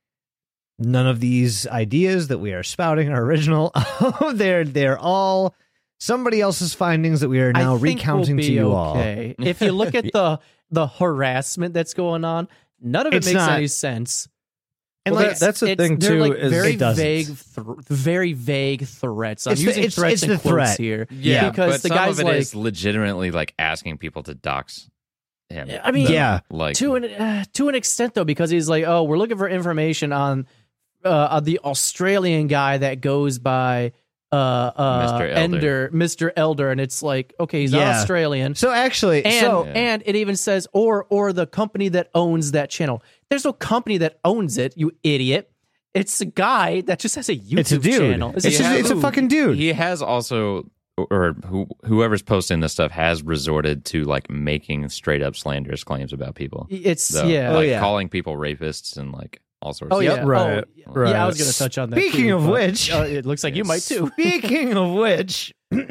none of these ideas that we are spouting are original. they're they're all somebody else's findings that we are now I think recounting we'll to be you okay. If you look at the the harassment that's going on, none of it It's makes not- any sense. And Well, like that- that's the It's- thing they're too. like is very It doesn't. vague, th- very vague threats. I'm It's the- using it's- threats it's in the quotes threat. here. Yeah, because but the some guy's of it like, is legitimately like asking people to dox him. I mean, though. Yeah. like to an uh, to an extent though, because he's like, oh, we're looking for information on uh, the Australian guy that goes by uh, uh, Mister Elder. Ender, Mister Elder, and it's like, okay, he's not Yeah. Australian. so. Actually, And so and it even says or or the company that owns that channel. There's no company that owns it, you idiot. It's a guy that just has a YouTube it's a dude. channel. It's, a just, it's a dude. fucking dude. he has also, or who, whoever's posting this stuff has resorted to like making straight up slanderous claims about people. It's So, yeah. like Oh, yeah. calling people rapists and like all sorts. Oh of yeah, stuff. Right, Oh, right. Yeah, I was going to touch on that. Speaking too, of but, which- uh, it looks like you might too. Speaking of which,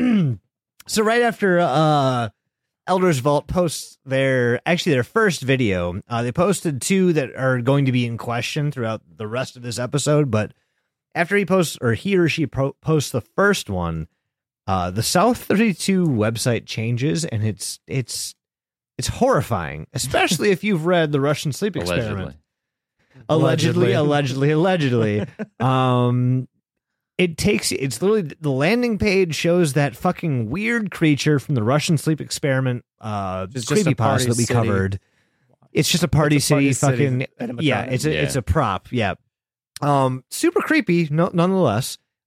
so right after uh, Elder's Vault posts their actually their first video, uh, they posted two that are going to be in question throughout the rest of this episode. But after he posts or he or she pro- posts the first one, uh, the South thirty-two website changes, and it's it's it's horrifying, especially if you've read the Russian sleep experiment. Allegedly. Allegedly, allegedly, allegedly. um, it takes it's literally the landing page shows that fucking weird creature from the Russian sleep experiment uh It's just a creepypasta party that we city. covered. It's just a party It's a party city, city fucking animatronic. yeah. It's a Yeah. it's a prop, yeah. Um, super creepy, no, nonetheless.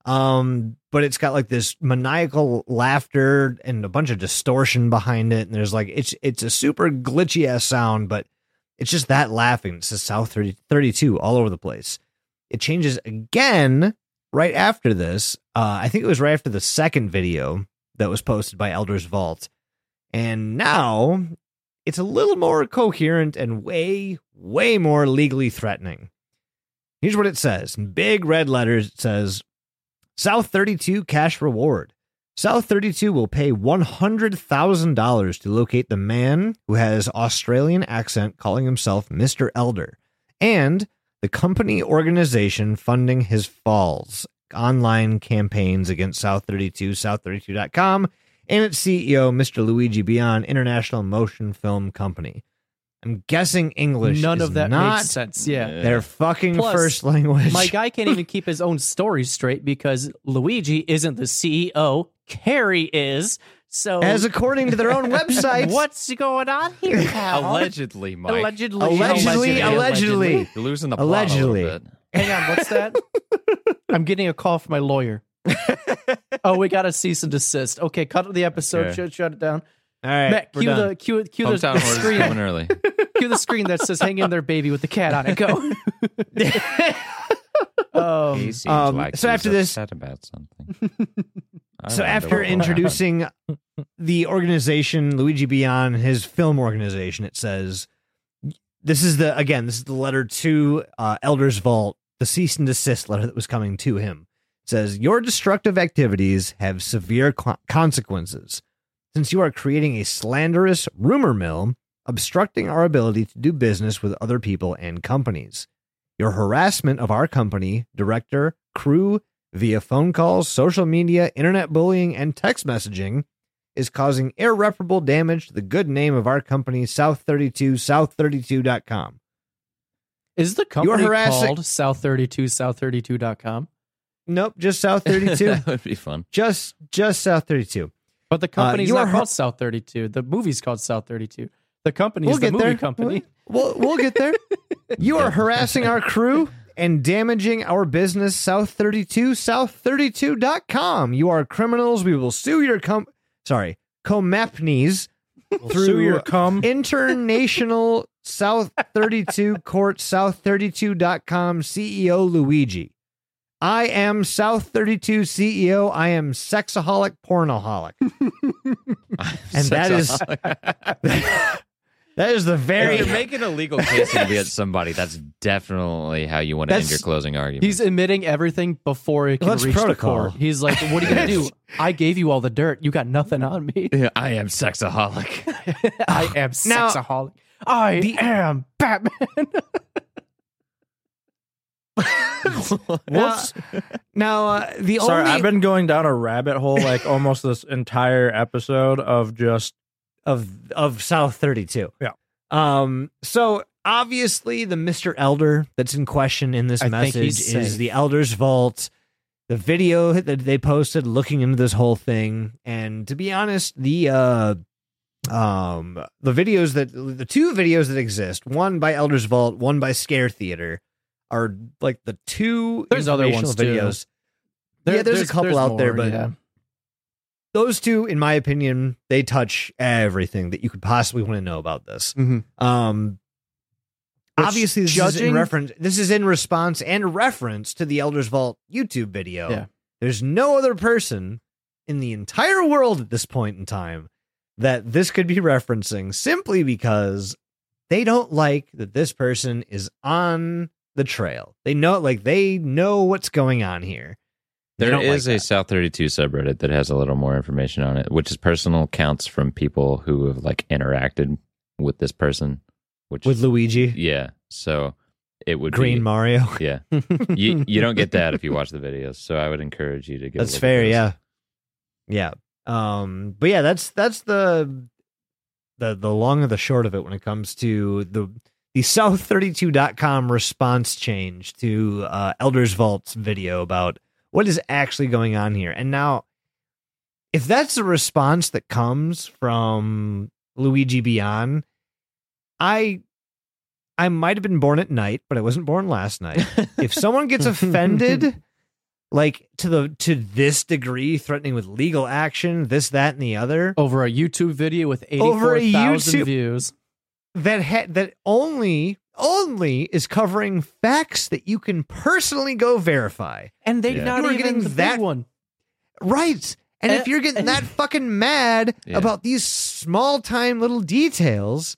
Um, but it's got like this maniacal laughter and a bunch of distortion behind it. And there's like, it's, it's a super glitchy ass sound, but it's just that laughing. It says South thirty, thirty-two all over the place. It changes again right after this. Uh, I think it was right after the second video that was posted by Elder's Vault. And now it's a little more coherent and way, way more legally threatening. Here's what it says. In big red letters, it says, South thirty-two cash reward. South thirty-two will pay one hundred thousand dollars to locate the man who has Australian accent calling himself Mister Elder, and the company organization funding his false online campaigns against South thirty-two, South thirty-two dot com, and its C E O, Mister Luigi Beyond International Motion Film Company. I'm guessing English None is of that not makes sense. Yeah. their fucking Plus, first language. My guy can't even keep his own story straight because Luigi isn't the C E O. Carrie is. So, as according to their own website, what's going on here, pal? Allegedly, Mike. Allegedly. Allegedly, allegedly. You're losing the Allegedly. plot a little bit. Hang on, what's that? I'm getting a call from my lawyer. Oh, we got a cease and desist. Okay, cut the episode. Okay. Shut, shut it down. All right, Matt, we're cue done. the cue, cue the, Hometown the horse is screen. coming early. Cue the screen that says "Hang in there, baby" with the cat on it. Go. um, He seems um, like so he's after this- upset about something. I So wonder after what- introducing the organization, Luigi Beyond, his film organization, it says, this is the, again, this is the letter to uh, Elder's Vault, the cease and desist letter that was coming to him. It says, your destructive activities have severe co- consequences. Since you are creating a slanderous rumor mill, obstructing our ability to do business with other people and companies. Your harassment of our company, director, crew, via phone calls, social media, internet bullying, and text messaging is causing irreparable damage to the good name of our company, South thirty-two, South thirty-two dot com. Is the company harassing- called South thirty-two, South thirty-two dot com? Nope, just South thirty-two. That would be fun. just just South thirty-two. But the company's you not are called har- South thirty-two. The movie's called South thirty-two. The company is We'll the get movie there. company. We'll, we'll get there. You are harassing our crew and damaging our business, South thirty-two, South thirty-two dot com. You are criminals. We will sue your com sorry, Comapnes through Sue your cum. International South thirty-two Court, South thirty-two dot com C E O Luigi. I am South thirty-two C E O. I am sexaholic pornoholic. And that is that is the very If you're making a legal case against somebody, that's definitely how you want to end That's- your closing argument. He's admitting everything before it can Well, that's reach protocol. the court. He's like, what are you going to do? I gave you all the dirt. You got nothing on me. Yeah, I am sexaholic. I am Now- sexaholic. I The- am Batman. Whoops. Now, uh, the Sorry, only I've been going down a rabbit hole like almost this entire episode of just of of South thirty-two. Yeah. Um. So obviously, the Mister Elder that's in question in this I think message he's is safe. the Elder's Vault. The video that they posted looking into this whole thing, and to be honest, the uh, um, the videos that the two videos that exist, one by Elder's Vault, one by Scare Theater, are like the two There's other informational ones, too. videos. There- yeah, there's, a couple there's out there, more, but yeah. those two, in my opinion, they touch everything that you could possibly want to know about this. Mhm. Um, Which, obviously, this is in judging- reference. This is in response and reference to the Elder's Vault YouTube video. Yeah. There's no other person in the entire world at this point in time that this could be referencing, simply because they don't like that this person is on the trail. They know, like they know what's going on here. They There don't is like a that. South thirty-two subreddit that has a little more information on it, which is personal accounts from people who have like interacted with this person. Which with Luigi, yeah, so it would Green be, Mario. Yeah, you you don't get that if you watch the videos. So I would encourage you to go. That's look at fair, those. yeah. Yeah. Um, but yeah, that's that's the the the long and the short of it when it comes to the the South thirty-two dot com response change to uh Elder's Vault's video about what is actually going on here. And now, if that's the response that comes from Luigi Beyond, I I might have been born at night, but I wasn't born last night. If someone gets offended like to the to this degree, threatening with legal action, this, that, and the other, Over a YouTube video with Over eighty-four a thousand YouTube- views. that ha- that only only is covering facts that you can personally go verify. And they're Yeah. not You are even getting the big that- one. Right. And And- if you're getting and- that fucking mad Yeah. about these small time little details,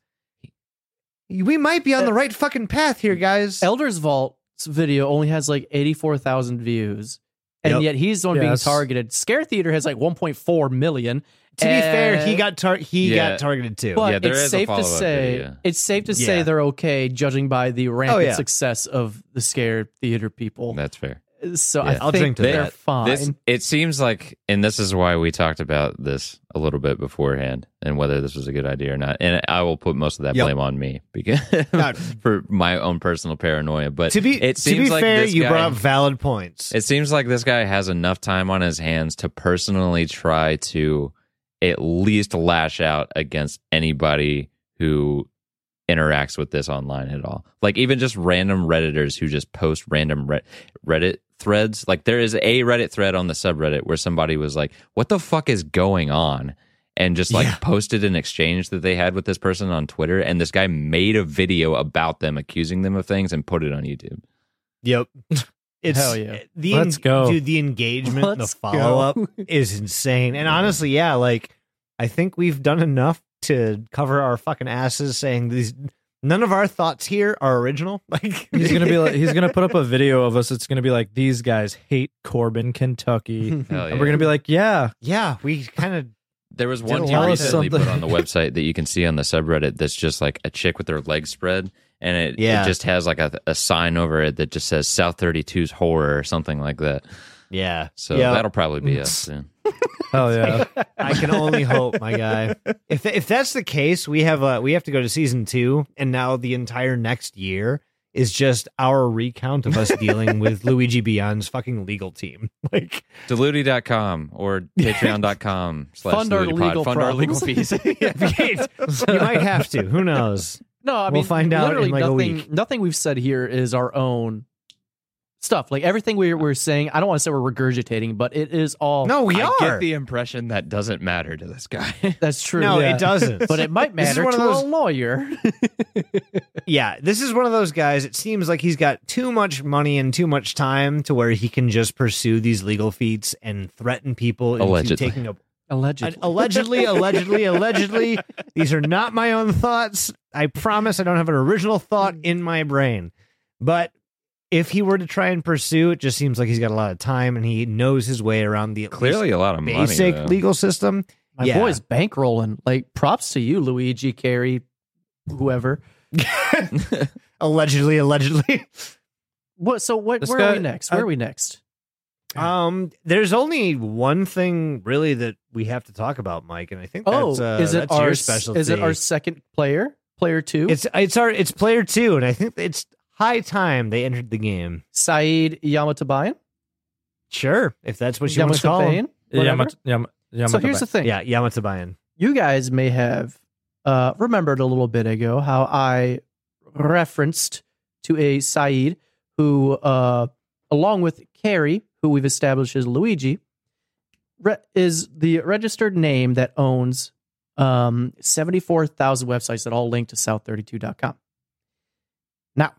we might be on the right fucking path here, guys. Elder's Vault's video only has like eighty-four thousand views. And Yep. yet he's the one Yes. being targeted. Scare Theater has like one point four million. To be fair, he And- got tar- he Yeah. got targeted too. But Yeah, there it's is a safe to follow-up say video. it's safe to say Yeah. they're okay, judging by the rampant yeah. success of the Scare Theater people. That's fair. So Yeah. I I'll think drink to they're that. fine. This, it seems like, and this is why we talked about this a little bit beforehand, and whether this was a good idea or not. And I will put most of that Yep. blame on me because God. for my own personal paranoia. But to be it to seems be like fair, this you guy, brought up valid points. It seems like this guy has enough time on his hands to personally try to at least lash out against anybody who interacts with this online at all. Like even just random Redditors who just post random Red- Reddit threads. Like there is a Reddit thread on the subreddit where somebody was like, what the fuck is going on? And just like Yeah. posted an exchange that they had with this person on Twitter. And this guy made a video about them, accusing them of things, and put it on YouTube. Yep. It's Hell yeah. the Let's go. Dude, the engagement and the Let's go. follow up is insane. And honestly, yeah, like I think we've done enough to cover our fucking asses saying these none of our thoughts here are original. Like He's gonna be like, he's gonna put up a video of us. It's gonna be like, these guys hate Corbin, Kentucky, Hell and yeah. we're gonna be like, yeah, yeah, we kind of There was Did one a he lot of recently put something. on the website that you can see on the subreddit that's just like a chick with her legs spread, and it, Yeah. it just has like a, a sign over it that just says South thirty-two's horror or something like that. yeah. So yeah. that'll probably be us soon. hell yeah. I can only hope, my guy. If if that's the case, we have uh we have to go to season two, and now the entire next year is just our recount of us dealing with Luigi Beyond's fucking legal team. Like Deludy dot com or patreon dot com slash Fund our Deludi legal pod. Fund our legal problems. fees. you might have to. Who knows? No, I mean, We'll find out literally in, like, a nothing, week. nothing we've said here is our own stuff. Like everything we're, we're saying, I don't want to say we're regurgitating, but it is all. No, we I are. get the impression that doesn't matter to this guy. That's true. no, yeah. it doesn't. But it might This is matter one to of those- a lawyer. Yeah, this is one of those guys. It seems like he's got too much money and too much time to where he can just pursue these legal feats and threaten people into Allegedly. taking a Allegedly. allegedly, allegedly, allegedly. These are not my own thoughts. I promise I don't have an original thought in my brain. But if he were to try and pursue, it just seems like he's got a lot of time and he knows his way around the at Clearly least a lot of money. basic though. legal system. My Yeah. boy's bankrolling. Like, props to you, Luigi, Carey, whoever. Allegedly, allegedly. What? So what? This Where are guy- we next? Where I- are we next? Um, there's only one thing really that we have to talk about, Mike, and I think Oh, that's, uh, is it that's our your s- specialty. is it our second player? Player two? It's it's our it's player two, and I think it's high time they entered the game. Saeed Yamatabayan. Sure, if that's what you want to call him. Yamatabayan. Whatever. Yamat- Yam- So Yamatabai. here's the thing. Yeah, Yamatabayan. You guys may have uh, remembered a little bit ago how I referenced to a Saeed who, uh, along with Carey, who we've established as Luigi, re- is the registered name that owns um, seventy-four thousand websites that all link to south thirty-two dot com. Now,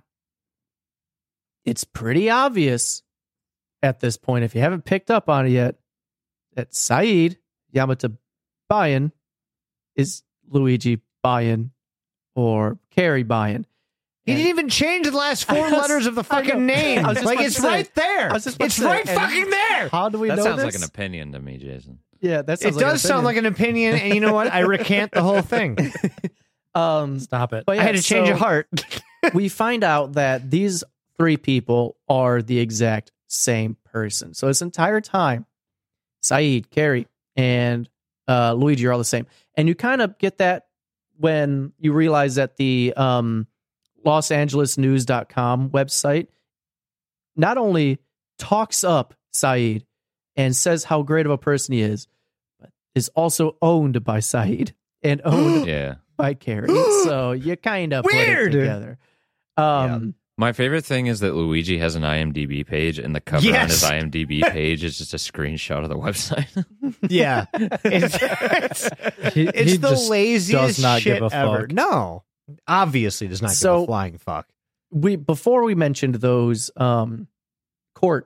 it's pretty obvious at this point, if you haven't picked up on it yet, that Saeed Yamatabayan is Luigi Bayan or Carey Bayan. He And- didn't even change the last four I was- letters of the I know. fucking name. I was just Like about it's to say- right there. I was just about It's to say, right and- fucking there. How do we That know sounds this? like an opinion to me, Jason. Yeah, that It sounds like does sound like an opinion, and you know what? I recant the whole thing. um. Stop it. But yeah, I had to change so a heart. we find out that these three people are the exact same person. So this entire time, Saeed, Carey, and uh, Luigi are all the same, and you kind of get that when you realize that the um, Los Angeles News dot com website not only talks up Saeed and says how great of a person he is, but is also owned by Saeed and owned Yeah. by Carey. So you kind of put Weird. it together. Um, My favorite thing is that Luigi has an IMDb page, and the cover Yes. on his IMDb page is just a screenshot of the website. Yeah, it's, it's, He, it's he the just laziest does not shit give a ever. fuck. No, obviously does not give So- a flying fuck. We before we mentioned those um, court,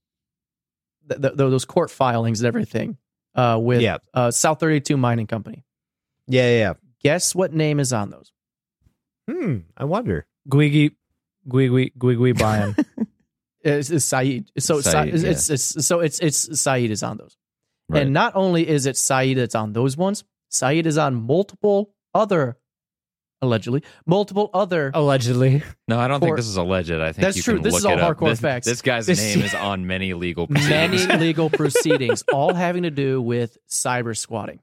th- th- those court filings and everything uh, with Yeah. uh, South thirty-two Mining Company. Yeah, yeah. Guess what name is on those? yeah. Hmm. I wonder. Guigui, Guigui, Guigui Bayan. It's, it's Saeed. So it's, Saeed, it's, yeah. it's, it's so it's it's Saeed is on those. Right. And not only is it Saeed that's on those ones, Saeed is on multiple other, allegedly, multiple other. Allegedly. No, I don't For- think this is alleged. I think That's you true. Can This look is all it up. hardcore This, facts. This guy's This- name is on many legal many proceedings. legal proceedings, all having to do with cyber squatting.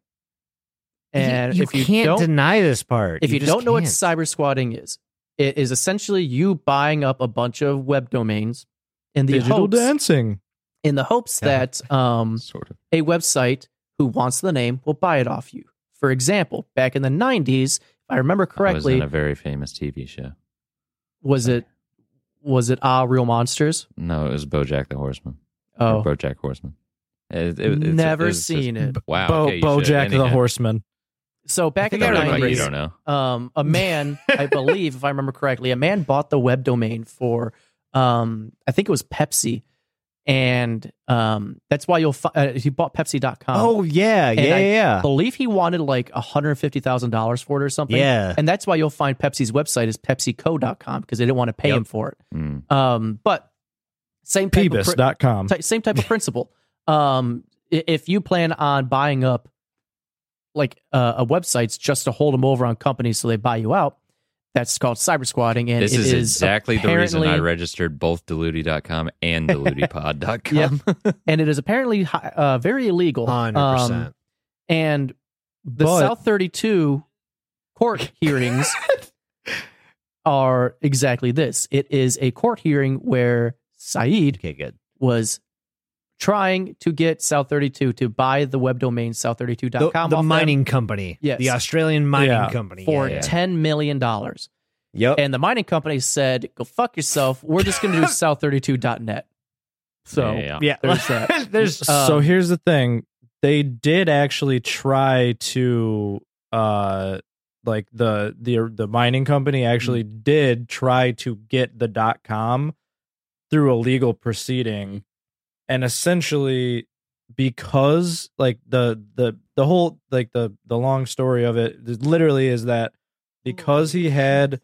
And you if you can't don't, deny this part. if you, just don't know what can't. cyber squatting is, it is essentially you buying up a bunch of web domains in the Digital hopes, dancing. in the hopes Yeah. that um, Sort of. a website who wants the name will buy it off you. For example, back in the nineties, if I remember I was correctly, in a very famous T V show. was it was it Ah Real Monsters? No, it was BoJack the Horseman. Oh, Or BoJack Horseman. It, it, it's- never it's just- seen it. Wow. Bo, okay, you should. Bojack the Anyhow. Horseman. So back in the Don't act like you nineties, don't know. um, a man, I believe, if I remember correctly, a man bought the web domain for, um, I think it was Pepsi, and um, that's why you'll fi- uh, he bought Pepsi dot com. Oh, yeah. And Yeah, I yeah. believe he wanted like one hundred fifty thousand dollars for it or something. Yeah. And that's why you'll find Pepsi's website is Pepsi Co dot com because they didn't want to pay Yep. him for it. Mm. Um, but same type of Peebus pri- dot com. ty- same type of principle. Um, i- if you plan on buying up like uh, a websites just to hold them over on companies so they buy you out, that's called cyber squatting. And This it is exactly the reason I apparently- registered both Diluti dot com and Diluti pod dot com. Yep. and it is apparently hi- uh, very illegal. one hundred Um, percent. and the But- South thirty-two court hearings are exactly this. It is a court hearing where Saeed Okay, good. was trying to get South thirty-two to buy the web domain south thirty-two The, dot com the off them mining company. Yes. The Australian mining Yeah. company. for yeah, yeah. ten million dollars. Yep. And the mining company said, go fuck yourself. We're just going to do south thirty-two dot net. So Yeah. yeah. there's that. There's Um, so here's the thing. They did actually try to uh like the the the mining company actually did try to get the dot com through a legal proceeding, and essentially because like the the the whole like the the long story of it is- literally is that because he had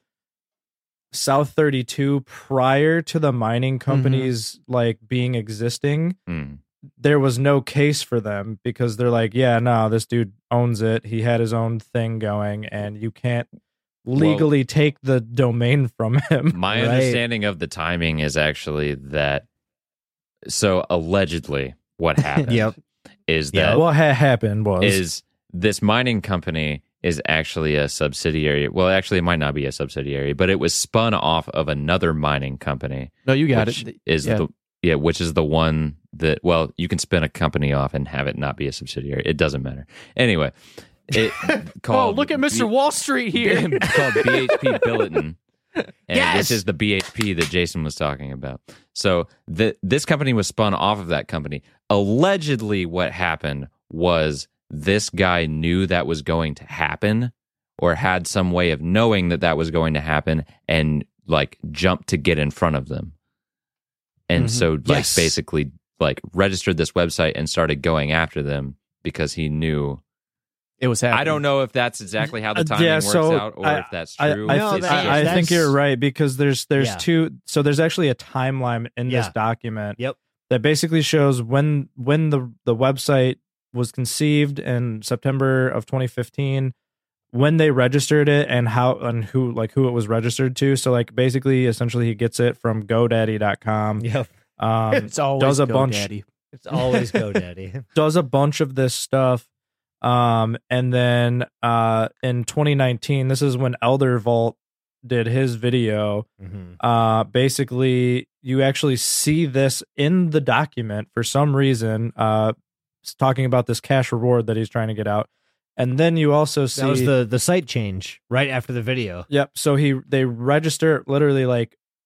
South thirty-two prior to the mining companies like being existing, Mm. there was no case for them because they're like, yeah, no, this dude owns it. He had his own thing going, and you can't legally take the domain from him. My Right. understanding of the timing is actually that. So allegedly, what happened Yep. is Yeah. that What had happened was is this mining company is actually a subsidiary. Well, actually, it might not be a subsidiary, but it was spun off of another mining company. No, you got which it. Is Yeah. the yeah, which is the one that well, you can spin a company off and have it not be a subsidiary. It doesn't matter. Anyway, it Oh, called look at Mister B- Wall Street here. called B H P Billiton. And Yes! which is the B H P that Jason was talking about. So the, this company was spun off of that company. Allegedly, what happened was this guy knew that was going to happen or had some way of knowing that that was going to happen and like jumped to get in front of them. And Mhm. so like Yes. basically like registered this website and started going after them because he knew. It was happening. I don't know if that's exactly how the Uh, timing yeah, works so out or I- if that's I, true. I, No, th- that- I- I that's- think you're right because there's there's Yeah. two. So there's actually a timeline in this Yeah. document. Yep. That basically shows when when the the website was conceived in September of twenty fifteen, when they registered it, and how and who like who it was registered to. So like basically, essentially, he gets it from GoDaddy dot com. Yep. Um, It's always does a bunch GoDaddy. It's always GoDaddy. does a bunch of this stuff. Um, and then uh, in twenty nineteen, this is when Elder Vault did his video. Mhm. Uh, basically, you actually see this in the document for some reason. Uh, it's talking about this cash reward that he's trying to get out, and then you also see That was the the site change right after the video. Yep. So he they register literally like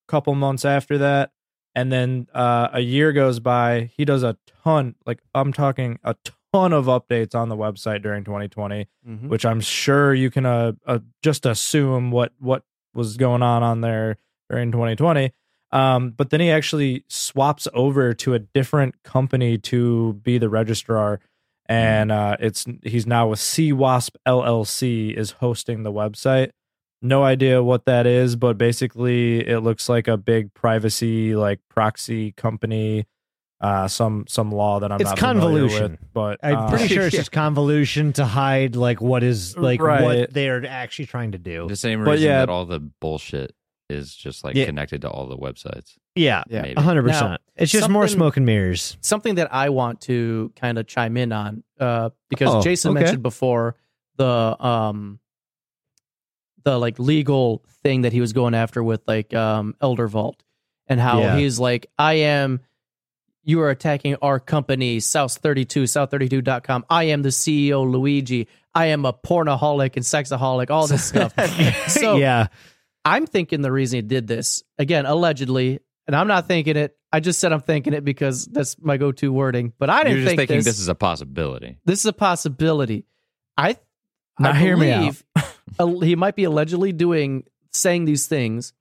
couple months after that. And then uh, a year goes by. He does a ton, like I'm talking a ton of updates on the website during twenty twenty, Mhm. which I'm sure you can uh, uh, just assume what what was going on on there during twenty twenty. Um, but then he actually swaps over to a different company to be the registrar, and uh, it's he's now with C WASP L L C is hosting the website. No idea what that is, but basically it looks like a big privacy like proxy company. Uh, some some law that I'm It's not familiar convolution. with, but I'm uh, pretty sure it's just convolution to hide like what is like Right. what they're actually trying to do. The same But reason yeah. that all the bullshit is just like Yeah. connected to all the websites. Yeah, Yeah. Maybe. a hundred Now, percent. It's just more something- smoke and mirrors. Something that I want to kind of chime in on, uh, because Oh, Jason okay. mentioned before the um the like legal thing that he was going after with like um Elder Vault, and how Yeah. he's like, I am you are attacking our company, South thirty-two, south thirty-two dot com. I am the C E O, Luigi. I am a pornaholic and sexaholic, all this stuff. So yeah, I'm thinking the reason he did this, again, allegedly, and I'm not thinking it. I just said I'm thinking it because that's my go-to wording. But I didn't You're just think thinking this. this is a possibility. This is a possibility. I, Now I hear me believe al- he might be allegedly doing, saying these things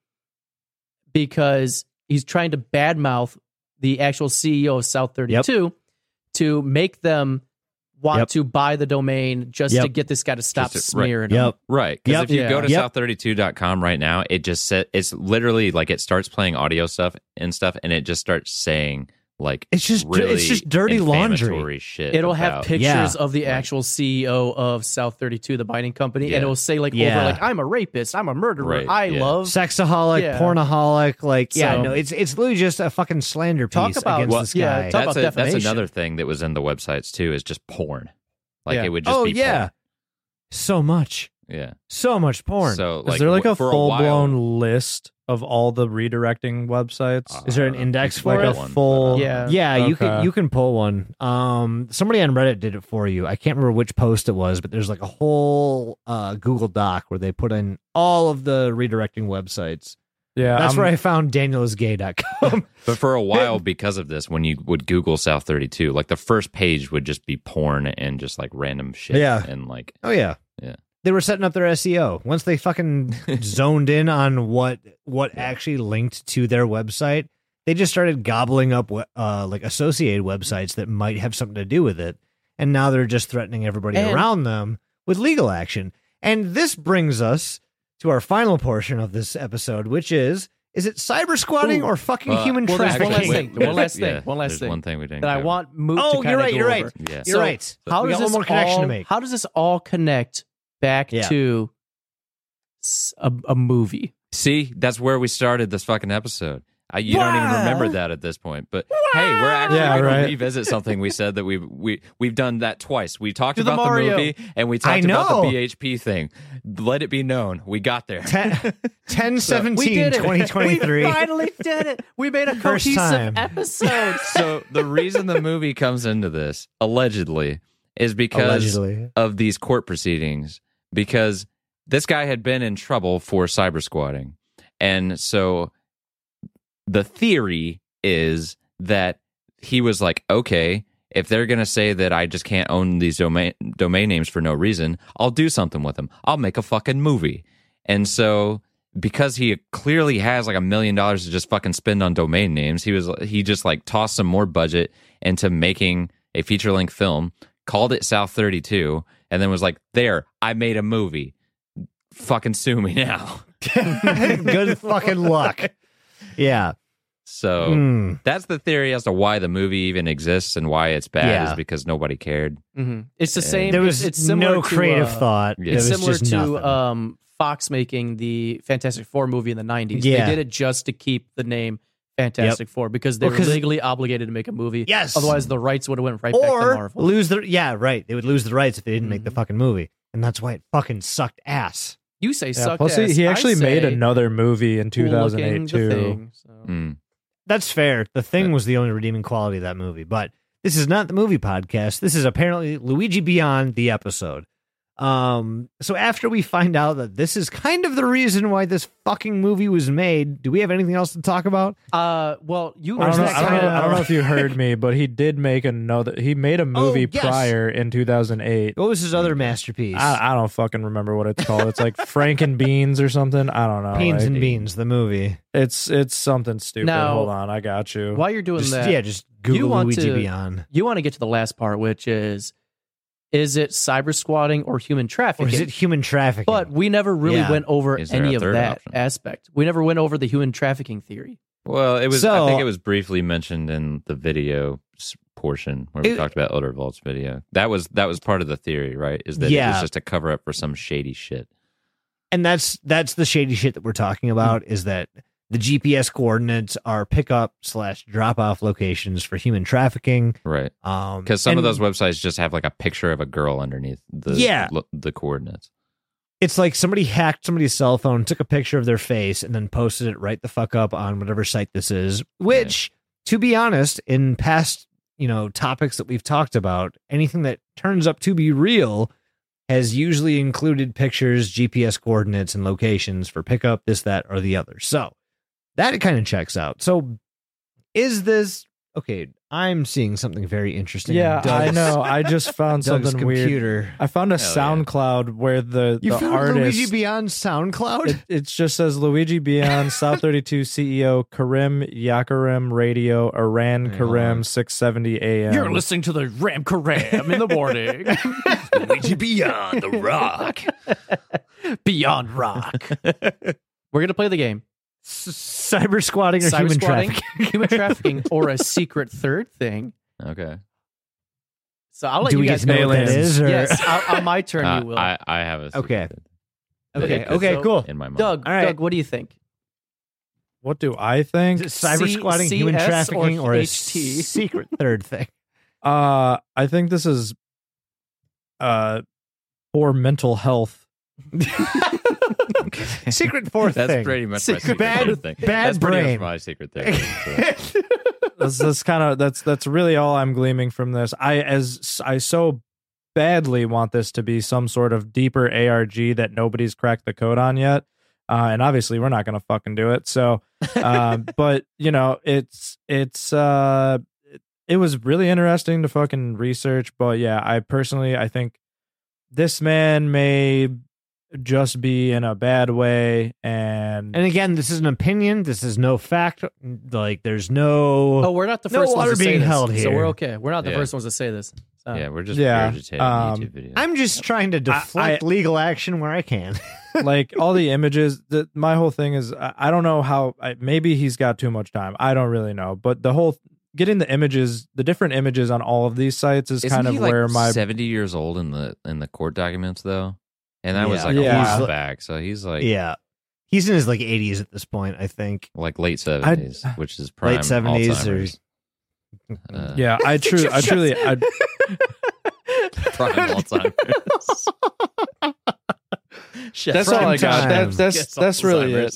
because he's trying to badmouth the actual C E O of South thirty-two to make them want Yep. to buy the domain just to Yep. get this guy to stop Just to- right. smearing him. yep. Right. Because Yep. if you Yeah. go to Yep. south thirty-two dot com right now, it just said it's literally like it starts playing audio stuff and stuff, and it just starts saying like It's just really it's just dirty laundry. inflammatory shit. It'll have about- pictures Yeah. of the Right. actual C E O of South thirty-two, the mining company, Yeah. and it will say like Yeah. over like I'm a rapist, I'm a murderer, Right, I yeah. love. Sexaholic, Yeah. pornaholic, like yeah, So- no, it's it's literally just a fucking slander Talk piece about- against well, this yeah, guy. talk That's, about a, that's defamation. another thing that was in the websites too, is just porn. Like Yeah. it would just Oh be yeah, so much, porn. Yeah. so much porn. So like is there like a for full while- blown list of all the redirecting websites? Is there an Uh, index it's for like it? a one, full- but, uh, Yeah. Yeah, you can Okay. you can pull one. Um, somebody on Reddit did it for you. I can't remember which post it was, but there's like a whole uh, Google Doc where they put in all of the redirecting websites. Yeah, That's I'm- where I found daniel is gay dot com. But for a while, because of this, when you would Google South thirty-two, like the first page would just be porn and just like random shit. Yeah. And like, Oh yeah, Yeah. They were setting up their S E O once they fucking zoned in on what what actually linked to their website. They just started gobbling up uh, like associated websites that might have something to do with it, and now they're just threatening everybody And- around them with legal action. And this brings us to our final portion of this episode, which is: is it cyber squatting Ooh. or fucking Uh, human well, there's one trafficking? last thing. One last thing. Yeah, One last there's thing. One thing we didn't that I cover. want Moot Oh, to you're kind of right. go You're right. over. Yeah. You're So, right. How we does got this one more connection all, to make. How does this all connect back Yeah. to s- a, a movie? See, that's where we started this fucking episode. I, you don't even remember that at this point, but hey, we're actually Yeah, going right. to revisit something we said that we've we we've done that twice. We talked Do the about the, Mario. movie and we I talked about know. the B H P thing. Let it be known, we got there. ten We seventeen did it. twenty twenty-three. We finally did it. We made a First cohesive time. episode. So the reason the movie comes into this allegedly is because Allegedly. of these court proceedings, because this guy had been in trouble for cyber squatting. And so the theory is that he was like, okay, if they're going to say that I just can't own these domain domain names for no reason, I'll do something with them. I'll make a fucking movie. And so because he clearly has like a million dollars to just fucking spend on domain names, he was he just like tossed some more budget into making a feature length film, called it South thirty-two, and then was like, there, I made a movie. Fucking sue me now. Good fucking luck. Yeah. So Mm. that's the theory as to why the movie even exists and why it's bad Yeah. is because nobody cared. Mhm. It's the Yeah. same. There was it's, it's similar no to, creative uh, thought. Yeah. It It's was similar just to nothing. um, Fox making the Fantastic Four movie in the nineties. Yeah. They did it just to keep the name Fantastic Four because they Well, were 'cause- legally obligated to make a movie. Yes. Otherwise, the rights would have went right back to or Marvel. lose the yeah right. They would lose the rights if they didn't make the Mhm. fucking movie, and that's why it fucking sucked ass. You say Yeah, suck plus, he, ass. he I actually made say another movie in two thousand cool-looking eight The too. Thing, so. Mm. That's fair. The Thing was the only redeeming quality of that movie, but this is not the movie podcast. This is apparently Luigi Beyond the episode. Um, so after we find out that this is kind of the reason why this fucking movie was made, do we have anything else to talk about? Uh, well, you I don't, know, that I, don't kinda- know, I don't know if you heard me, but he did make another. He made a movie yes. prior in two thousand eight. What was his other masterpiece? I, I don't fucking remember what it's called. It's like Frank and Beans or something. I don't know. Beans Like, and Beans, the movie. It's it's something stupid. Now- Hold on, I got you. while you're doing Just, that, yeah, just Google want Luigi to- Beyond. you want to get to the last part, which is, is it cyber squatting or human Or trafficking? is it human trafficking? But we never really Yeah. went over Is there any a of third that option? aspect. We never went over the human trafficking theory. Well, it was. So- I think it was briefly mentioned in the video s- portion where we It- talked about Elder Vault's video. That was that was part of the theory, right? Is that it Yeah. was just a cover up for some shady shit. And that's that's the shady shit that we're talking about, is that the G P S coordinates are pickup slash drop off locations for human trafficking. Right. Um, Because some of and those websites just have like a picture of a girl underneath the Yeah. lo- the coordinates. it's like somebody hacked somebody's cell phone, took a picture of their face, and then posted it right the fuck up on whatever site this is. Which, to be honest, in past you know topics that we've talked about, anything that turns up to be real has usually included pictures, G P S coordinates, and locations for pickup, this, that, or the other. So that kind of checks out. So is this okay? I'm seeing something very interesting. yeah, on Doug's- I know. I just found Doug's something weird. computer. I found a Hell yeah. SoundCloud where the You the found artist. Luigi Beyond SoundCloud? It, it just says Luigi Beyond, South thirty-two C E O, Karim Yakarim Radio, Iran Hey, hold Karim, on. six seventy A M. You're listening to the Ram Karam in the morning. Luigi Beyond the Rock. Beyond Rock. We're gonna play the game. S- cyber squatting or Cyber human squatting, trafficking? human trafficking, or a secret third thing. Okay. So I'll let Do you we get guys to know know what that aliens. is? Or? Yes, I'll, on my turn, Uh, you will. I I have a Okay. secret Okay. Yeah, Okay. so- Cool. in my mind. Doug, All right. Doug, what do you think? What do I think? Cyber C- squatting, human C S or trafficking, or, a H T? secret third thing? Uh, I think this is uh for mental health. Secret fourth That's thing. pretty much my Secret- secret bad- third thing. bad That's pretty brain. much my secret thing. So. That's, that's kind of that's that's really all I'm gleaming from this. I as I so badly want this to be some sort of deeper A R G that nobody's cracked the code on yet. Uh, and obviously we're not going to fucking do it. So, uh, but you know, it's, it's, uh, it, it was really interesting to fucking research, but yeah, I personally, I think this man may just be in a bad way. And, And again, this is an opinion. This is no fact. Like, there's no. Oh, we're not the No first water ones to say being this, held so here. we're okay. We're not the Yeah. first ones to say this. So. Yeah, we're just Yeah, regurgitating um, YouTube videos. I'm just trying to deflect I- legal action where I can. like all the images that my whole thing is, I, I don't know how, I, maybe he's got too much time. I don't really know, but the whole getting the images, the different images on all of these sites is Isn't kind of he like where my, seventy years old in the in the court documents though, and that was Yeah. like Yeah. a while back. So he's like yeah. He's in his like eighties at this point, I think. like late seventies, which is prime Late seventies or- Alzheimer's. Uh, yeah, I truly, I truly, I, prime Alzheimer's. Shit. that's all I got. time. That's, that's, Gets that's really it.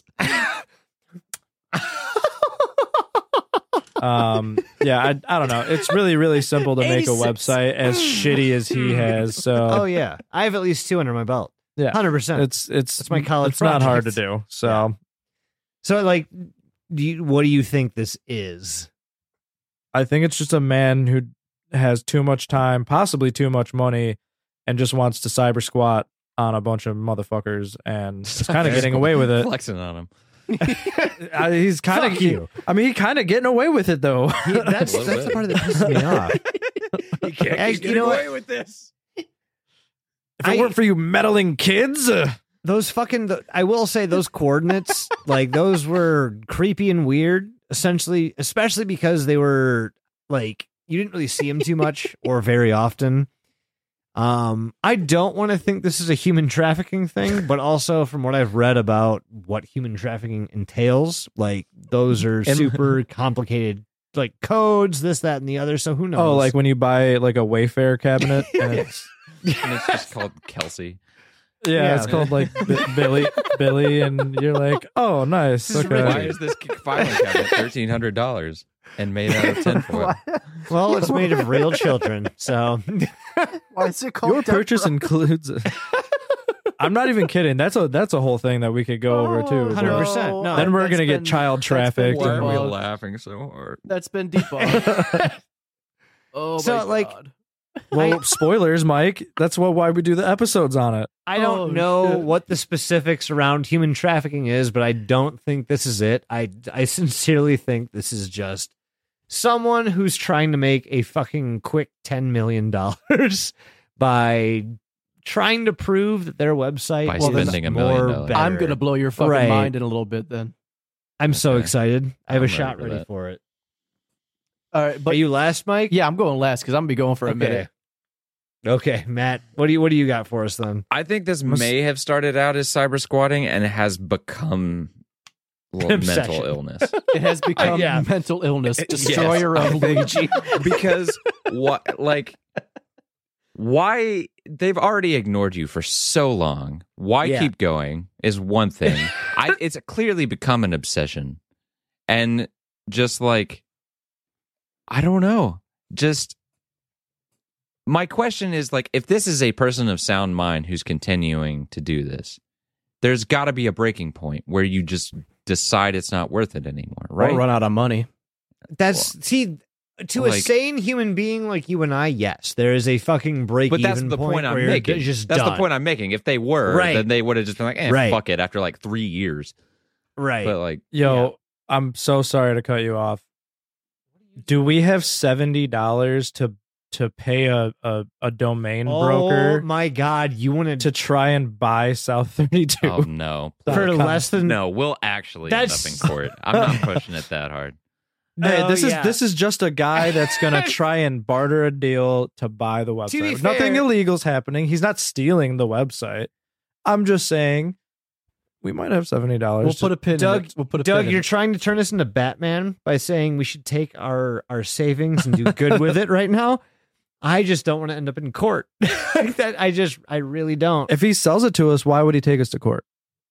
Um, yeah, I, I don't know. It's really, really simple to make a eighty-six. website as shitty as he has. So Oh, yeah. I have at least two under my belt. yeah, one hundred percent. it's, it's, That's my college it's not hard to project. do. So So, like, do you, what do you think this is? I think it's just a man who has too much time, possibly too much money, and just wants to cyber squat on a bunch of motherfuckers and is kind of getting away with it. flexing on him. Uh, he's kind Fuck of, you. I mean, he kind of getting away with it though. He- that's A little that's the bit. part that pisses me off. You can't Actually, keep you know getting what? away with this. If I- it weren't for you meddling kids, uh, Those fucking, th- I will say those coordinates, like those were creepy and weird, essentially, especially because they were like, you didn't really see them too much or very often. Um, I don't want to think this is a human trafficking thing, but also from what I've read about what human trafficking entails, like those are And- super complicated, like codes, this, that, and the other. So who knows? oh, like when you buy like a Wayfair cabinet, and it's And it's just called Kelsey. yeah, Yeah. it's called like B- Billy, Billy, and you're like, oh, nice. This is Okay. Why is this filing cabinet thirteen hundred dollars and made out of tinfoil? well, it's made of real children, so Why is it called Your purchase Death Row? includes. I'm not even kidding. That's a that's a whole thing that we could go over too. one hundred percent. No. Then we're that's gonna get been- child that's been trafficked. Why are we debunked. laughing so hard? That's been debunked. Oh So, my like- god. Well, spoilers, Mike. That's what why we do the episodes on it. I don't Oh, know shit. what the specifics around human trafficking is, but I don't think this is it. I, I sincerely think this is just someone who's trying to make a fucking quick ten million dollars by trying to prove that their website By is spending a million more dollars. better. I'm gonna blow your fucking Right. mind in a little bit then. I'm so Okay. excited. I have I'm a shot ready for ready that. for it. All right, Are but you last, Mike? yeah, I'm going last because I'm gonna be going for a Okay. minute. Okay, Matt. What do you what do you got for us then? I think this Must- may have started out as cyber squatting and has become well, Obsession. mental illness. It has become Yeah. mental illness, Yes, destroyer I of think- Luigi. because what like why they've already ignored you for so long. Why Yeah. keep going is one thing. I it's clearly become an obsession. And just like I don't know. Just my question is like if this is a person of sound mind who's continuing to do this, there's got to be a breaking point where you just decide it's not worth it anymore, right? Or run out of money. That's see to a Like- sane human being like you and I. Yes, there is a fucking break. But that's even the point, point I'm where you're making. Just that's done. the point I'm making. If they were, Right. then they would have just been like, eh, Right. fuck it, after like three years. Right. But like, Yo, Yeah. I'm so sorry to cut you off. Do we have seventy dollars to to pay a, a, a domain oh broker my god, you want to to try and buy South thirty-two? oh no, for com. less than no, we'll actually That's- end up in court. I'm not pushing it that hard. Hey, No, this yeah. is this is just a guy that's gonna try and barter a deal to buy the To be website. Nothing fair- illegal's happening. He's not stealing the website. I'm just saying we might have seventy dollars. We'll put a pin Doug- in it. We'll put a Doug, pin in you're it. trying to turn us into Batman by saying we should take our our savings and do good with it right now. I just don't want to end up in court. Like that, I just, I really don't. If he sells it to us, why would he take us to court?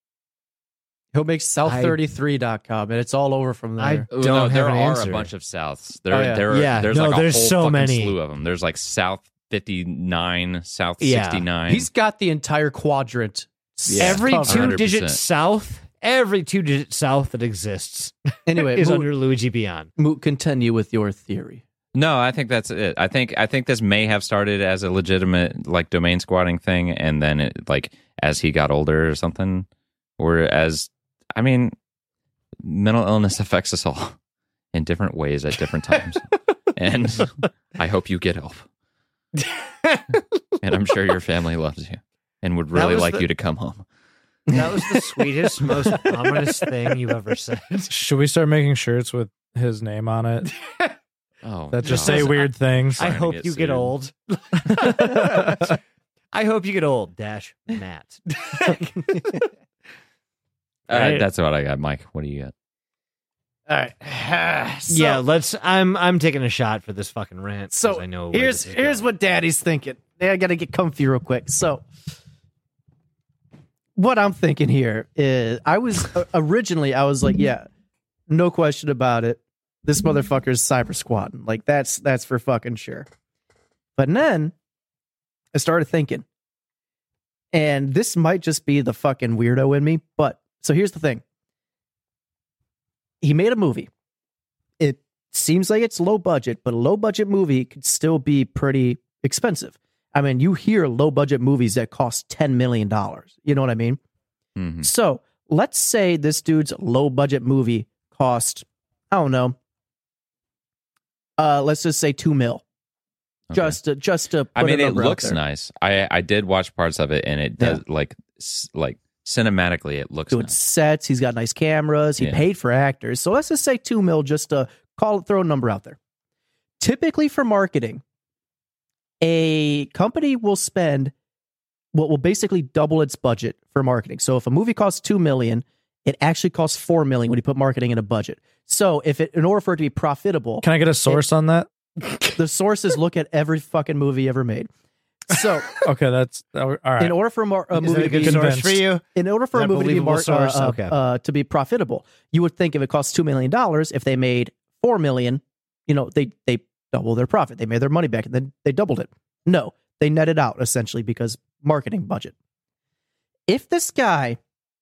He'll make south thirty-three dot com and it's all over from there. I Ooh, don't no, have there an are answer. a bunch of Souths. There, Oh, yeah. there, Yeah, there's no, like a there's whole so fucking many. slew of them. There's like South fifty-nine, South Yeah. sixty-nine. He's got the entire quadrant. Yeah. Every covered. two one hundred digit percent. south, every two digit south that exists Anyway, is Moot, under Luigi Beyond. Moot, continue with your theory. No, I think that's it. I think I think this may have started as a legitimate like domain squatting thing, and then it like as he got older or something, or as I mean, mental illness affects us all in different ways at different times, and I hope you get help. And I'm sure your family loves you and would really was like the- you to come home. That was the sweetest, most ominous thing you've ever said. Should we start making shirts with his name on it Oh, that just God. say weird things? I Trying to hope get you get sued. old. I hope you get old. Dash Matt. Uh, Right. That's what I got, Mike. What do you got? All right. So, yeah, let's. I'm. I'm taking a shot for this fucking rant. 'cause So I know where here's this is here's going. what Daddy's thinking. I gotta get comfy real quick. So what I'm thinking here is I was uh, originally I was like, yeah, no question about it. This motherfucker's cyber squatting. Like that's that's for fucking sure. But then I started thinking, and this might just be the fucking weirdo in me, but so here's the thing. He made a movie. It seems like it's low budget, but a low budget movie could still be pretty expensive. I mean, you hear low budget movies that cost ten million dollars. You know what I mean? Mhm. So let's say this dude's low budget movie cost, I don't know, uh, let's just say two mil. Okay. Just to, just to put I mean, a it number out looks there. nice. I I did watch parts of it, and it does like s- like cinematically, it looks Doing nice. sets, he's got nice cameras, he Yeah. paid for actors. So let's just say two mil just to call it, throw a number out there. Typically for marketing, a company will spend what will basically double its budget for marketing. So if a movie costs two million, it actually costs four million when you put marketing in a budget. So if it, in order for it to be profitable, Can I get a source on that? the sources look at every fucking movie ever made. So Okay, that's all right. in order for a, mar- a Is that movie a to good be source for you? in order for Is a that movie to be believable mar- source? uh, uh, Okay. uh, to be profitable, you would think if it costs two million dollars, if they made four million, you know, they they double their profit. They made their money back, and then they doubled it. No, They net it out essentially because marketing budget. If this guy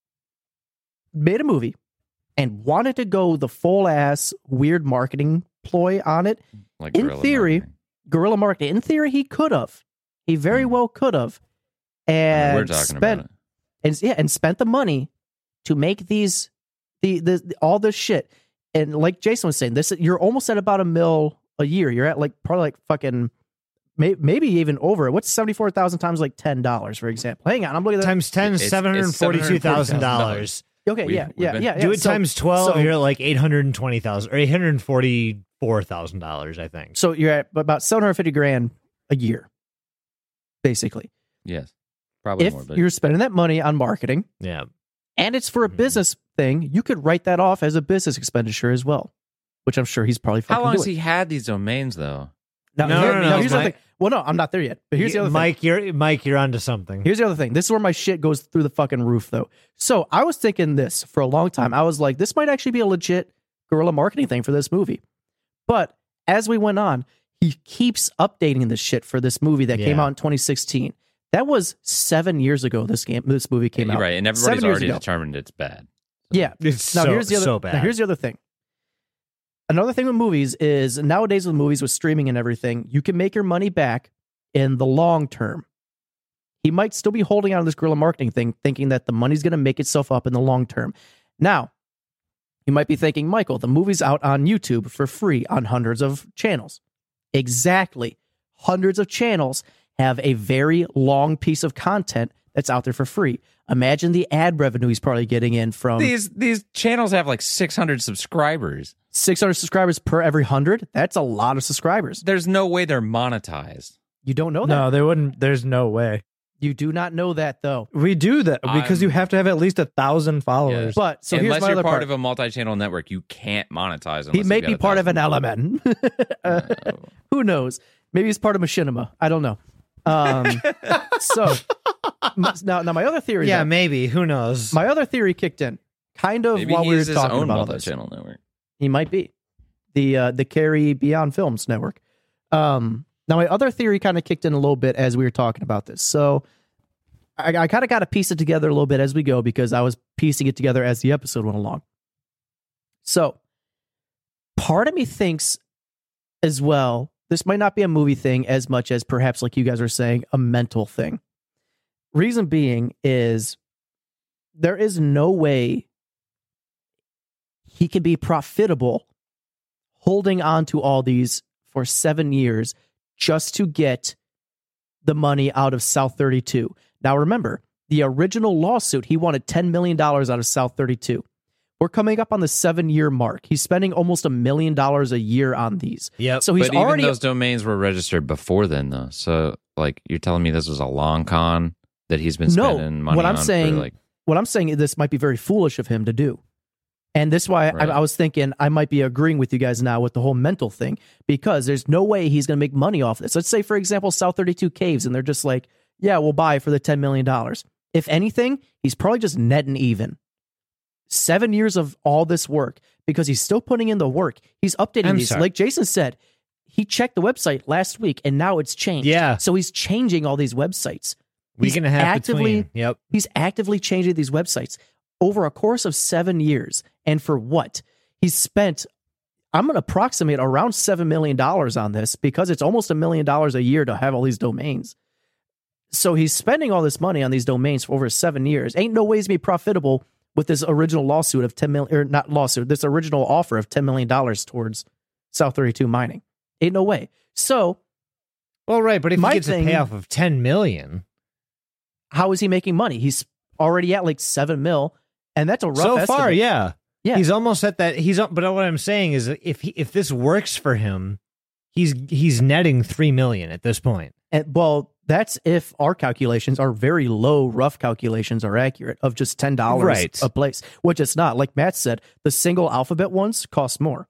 made a movie and wanted to go the full ass weird marketing ploy on it, Like in guerrilla theory, marketing. guerrilla marketing, in theory, he could have. He very well could have. I mean, And we're talking spent about it. and yeah, and spent the money to make these the, the the all this shit. And like Jason was saying, this you're almost at about a mil a year. You're at like probably like fucking may, maybe even over it. What's seventy-four thousand times like ten dollars, for example? Hang on, I'm looking at that. Times ten, It's- it's seven hundred forty-two thousand dollars. Okay, We've- yeah, we've yeah, been- yeah, yeah. Do it So- times twelve, so- you're at like eight hundred twenty thousand or eight hundred forty-four thousand dollars, I think. So you're at about seven hundred fifty grand a year, basically. Yes, probably If more. But you're spending that money on marketing Yeah. and it's for a Mhm. business thing, you could write that off as a business expenditure as well, which I'm sure he's probably fucking how long doing. has he had these domains though? Now, No, here- no, now no, here's the Mike. thing. Well, no, I'm not there yet. But here's the other thing. Mike, you're Mike, you're onto something. Here's the other thing. This is where my shit goes through the fucking roof, though. So I was thinking this for a long time. I was like, this might actually be a legit guerrilla marketing thing for this movie. But as we went on, he keeps updating this shit for this movie that came Yeah. out in twenty sixteen. That was seven years ago. This game, this movie came You're out. right, and Seven everybody's years already ago. determined it's bad. Yeah. It's Now so, here's the other. so bad. Now here's the other thing. Another thing with movies is nowadays with movies with streaming and everything, you can make your money back in the long term. He might still be holding on to this guerrilla marketing thing, thinking that the money's going to make itself up in the long term. Now, you might be thinking, Michael, the movie's out on YouTube for free on hundreds of channels. Exactly. Hundreds of channels have a very long piece of content that's out there for free. Imagine the ad revenue he's probably getting in from These these channels have like six hundred subscribers. six hundred subscribers per every one hundred. That's a lot of subscribers. There's no way they're monetized. You don't know that. No, they wouldn't. There's no way. You do not know that, though. We do that because I'm- you have to have at least a thousand followers. But so Unless here's my you're other part, part. of a multi-channel network, you can't monetize. He unless may you've be got a part of an thousand- L M N. Uh, who knows? Maybe he's part of Machinima. I don't know. Um, so m- now, now my other theory. Yeah, then, maybe. Who knows? my other theory kicked in, kind of Maybe while he we were has his talking own about all this. multi-channel network. He might be the uh, the Carry Beyond Films network. Um, now, my other theory kind of kicked in a little bit as we were talking about this. So I, I kind of got to piece it together a little bit as we go because I was piecing it together as the episode went along. So part of me thinks as well, this might not be a movie thing as much as perhaps, like you guys were saying, a mental thing. Reason being is there is no way he can be profitable holding on to all these for seven years just to get the money out of South thirty-two. Now, remember, the original lawsuit, he wanted ten million dollars out of South thirty-two. We're coming up on the seven-year mark. He's spending almost a million dollars a year on these. Yep. So he's but already even those domains were registered before then, though. So, like, you're telling me this was a long con that he's been No, spending money what I'm on saying- for, like, what I'm saying is this might be very foolish of him to do. And this is why Right. I, I was thinking I might be agreeing with you guys now with the whole mental thing, because there's no way he's going to make money off this. Let's say, for example, South thirty-two Caves, and they're just like, yeah, we'll buy for the ten million dollars. If anything, he's probably just netting even. Seven years of all this work because he's still putting in the work. He's updating I'm these. sorry. Like Jason said, he checked the website last week and now it's changed. Yeah. So he's changing all these websites. Week He's and a half actively, between. Yep. He's actively changing these websites over a course of seven years. And for what? He's spent, I'm going to approximate around seven million dollars on this because it's almost a million dollars a year to have all these domains. So he's spending all this money on these domains for over seven years. Ain't no ways to be profitable with this original lawsuit of ten million, or not lawsuit, this original offer of ten million dollars towards South thirty-two mining. Ain't no way. So Well, right, but if My he gets thing- a payoff of ten million, how is he making money? He's already at like seven mil, and that's a rough so estimate. far, yeah, Yeah. he's almost at that. He's but what I'm saying is, that if he, if this works for him, he's he's netting three million at this point. And, well, that's if our calculations, our very low, rough calculations are accurate of just ten dollars Right. a place, which it's not. Like Matt said, the single alphabet ones cost more.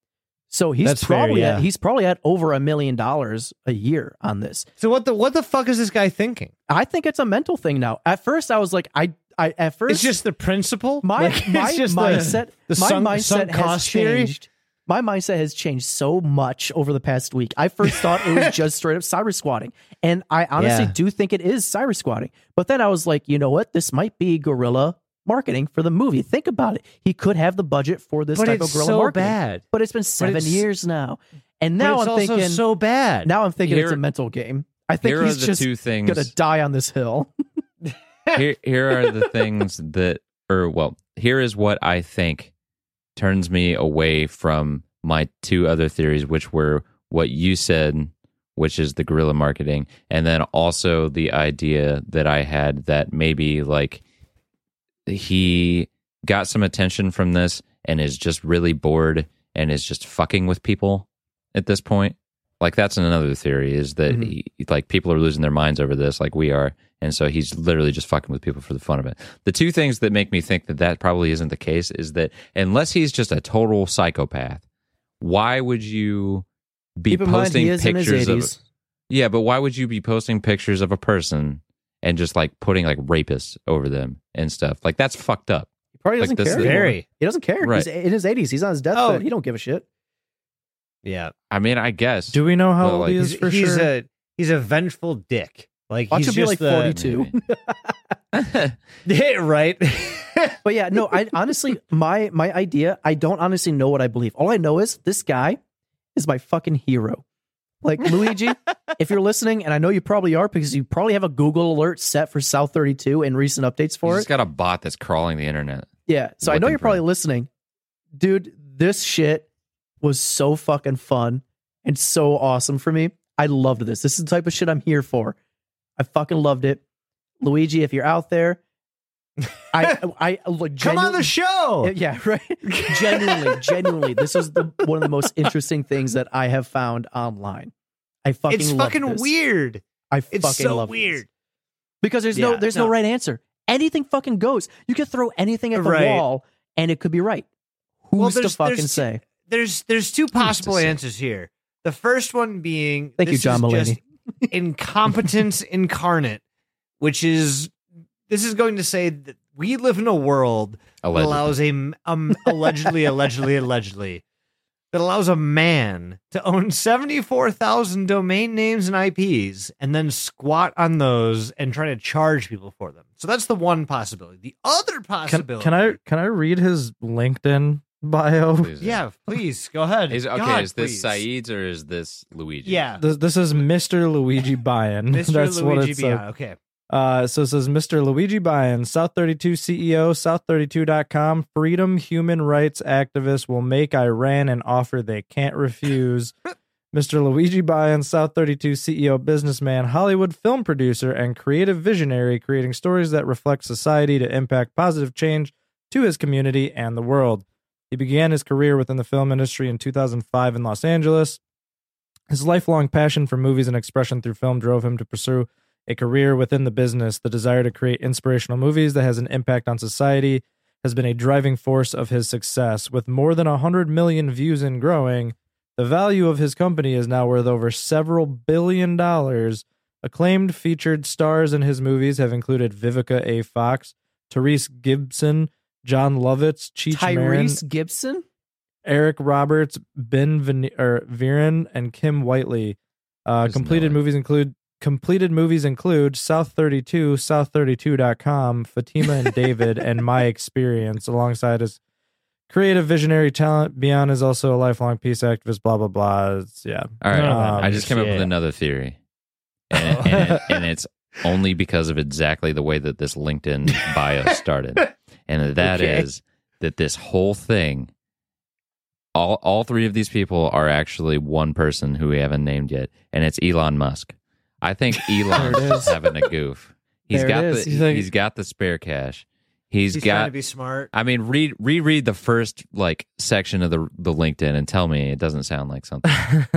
So he's That's fair, probably yeah. at, he's probably at over a million dollars a year on this. So what the what the fuck is this guy thinking? I think it's a mental thing now. At first, I was like, I, I at first, It's just the principle. my Like, my it's just mindset, the, the my sunk, mindset sunk has cost theory. changed. my mindset has changed so much over the past week. I first thought it was just straight up cyber squatting. And I honestly Yeah. do think it is cyber squatting. But then I was like, you know what? This might be guerrilla marketing for the movie. Think about it. He could have the budget for this But type it's of guerrilla so marketing. bad. But it's been seven it's- years now. And But now it's I'm also thinking so bad. now I'm thinking it's Here- a mental game. I think Here are he's the just two things. gonna die on this hill. here, here are the things that, or well, here is what I think turns me away from my two other theories, which were what you said, which is the guerrilla marketing, and then also the idea that I had that maybe like he got some attention from this and is just really bored and is just fucking with people at this point. Like that's another theory is that Mhm. he, like people are losing their minds over this, like we are, and so he's literally just fucking with people for the fun of it. The two things that make me think that that probably isn't the case is that unless he's just a total psychopath, why would you be Keep in mind, posting he is in his pictures of? eighties. Yeah, but why would you be posting pictures of a person and just like putting like rapists over them and stuff? Like that's fucked up. He probably Like, doesn't this care. is- anymore. Very. He doesn't care. Right. He's in his eighties. He's on his deathbed. Oh. He don't give a shit. Yeah. I mean, I guess. Do we know how Well, old like- he is He's, for he's sure? a he's a vengeful dick. Like Watch he's him be just like the- forty-two. Yeah, right. But yeah, no, I honestly, my my idea, I don't honestly know what I believe. All I know is this guy is my fucking hero. Like Luigi, if you're listening, and I know you probably are because you probably have a Google alert set for South thirty-two and recent updates for He's it. just got a bot that's crawling the internet. Yeah, so I know looking you're for probably it. listening. Dude, this shit was so fucking fun and so awesome for me. I loved this. This is the type of shit I'm here for. I fucking loved it. Luigi, if you're out there, I I like Come on the show. Yeah, right. genuinely, genuinely, this is the one of the most interesting things that I have found online. I fucking It's love fucking this. weird. I It's fucking so love this. weird. because there's no Yeah, there's no. no. right answer. Anything fucking goes. You could throw anything at the Right. wall and it could be right. Who's Well, to there's- fucking there's- say? There's there's two possible say? answers here. The first one being Thank you, this John is Mulaney. just incompetence incarnate, which is this is going to say that we live in a world that Allegedly. allows a um, allegedly allegedly allegedly that allows a man to own seventy-four thousand domain names and I Ps and then squat on those and try to charge people for them. So that's the one possibility. The other Can, possibility. can I can I read his LinkedIn bio? Please. Yeah, please go ahead. Is, okay, God, is this please. Saeed's or is this Luigi? Yeah, This, this is Mister Luigi Bayan. Mister That's what Luigi it said. Bia. Okay. Uh, so it says Mister Luigi Bayan, South thirty-two C E O, South thirty-two dot com, freedom human rights activist will make Iran an offer they can't refuse. Mister Luigi Bayan, South thirty-two C E O, businessman, Hollywood film producer, and creative visionary, creating stories that reflect society to impact positive change to his community and the world. He began his career within the film industry in two thousand five in Los Angeles. His lifelong passion for movies and expression through film drove him to pursue a career within the business. The desire to create inspirational movies that has an impact on society has been a driving force of his success. With more than one hundred million views and growing, the value of his company is now worth over several billion dollars. Acclaimed featured stars in his movies have included Vivica A. Fox, Therese Gibson, John Lovitz, Cheech Marin, Tyrese Gibson? Eric Roberts, Ben Ven- or Viren, and Kim Whiteley. Uh, Just completed know it. movies include completed movies include South thirty-two, South thirty-two dot com, Fatima and David, and My Experience, alongside his creative visionary talent. Beyond is also a lifelong peace activist. Blah blah blah. It's, yeah. All right. Um, I just came up with shit. another theory. And, and, it, and it's only because of exactly the way that this LinkedIn bio started. And that is Okay. that this whole thing, all all three of these people are actually one person who we haven't named yet, and it's Elon Musk. I think Elon's There it just is. having a goof. He's There it got is. the He's like- he's got the spare cash. He's He's trying got to be smart. I mean, read reread the first like section of the the LinkedIn and tell me it doesn't sound like something.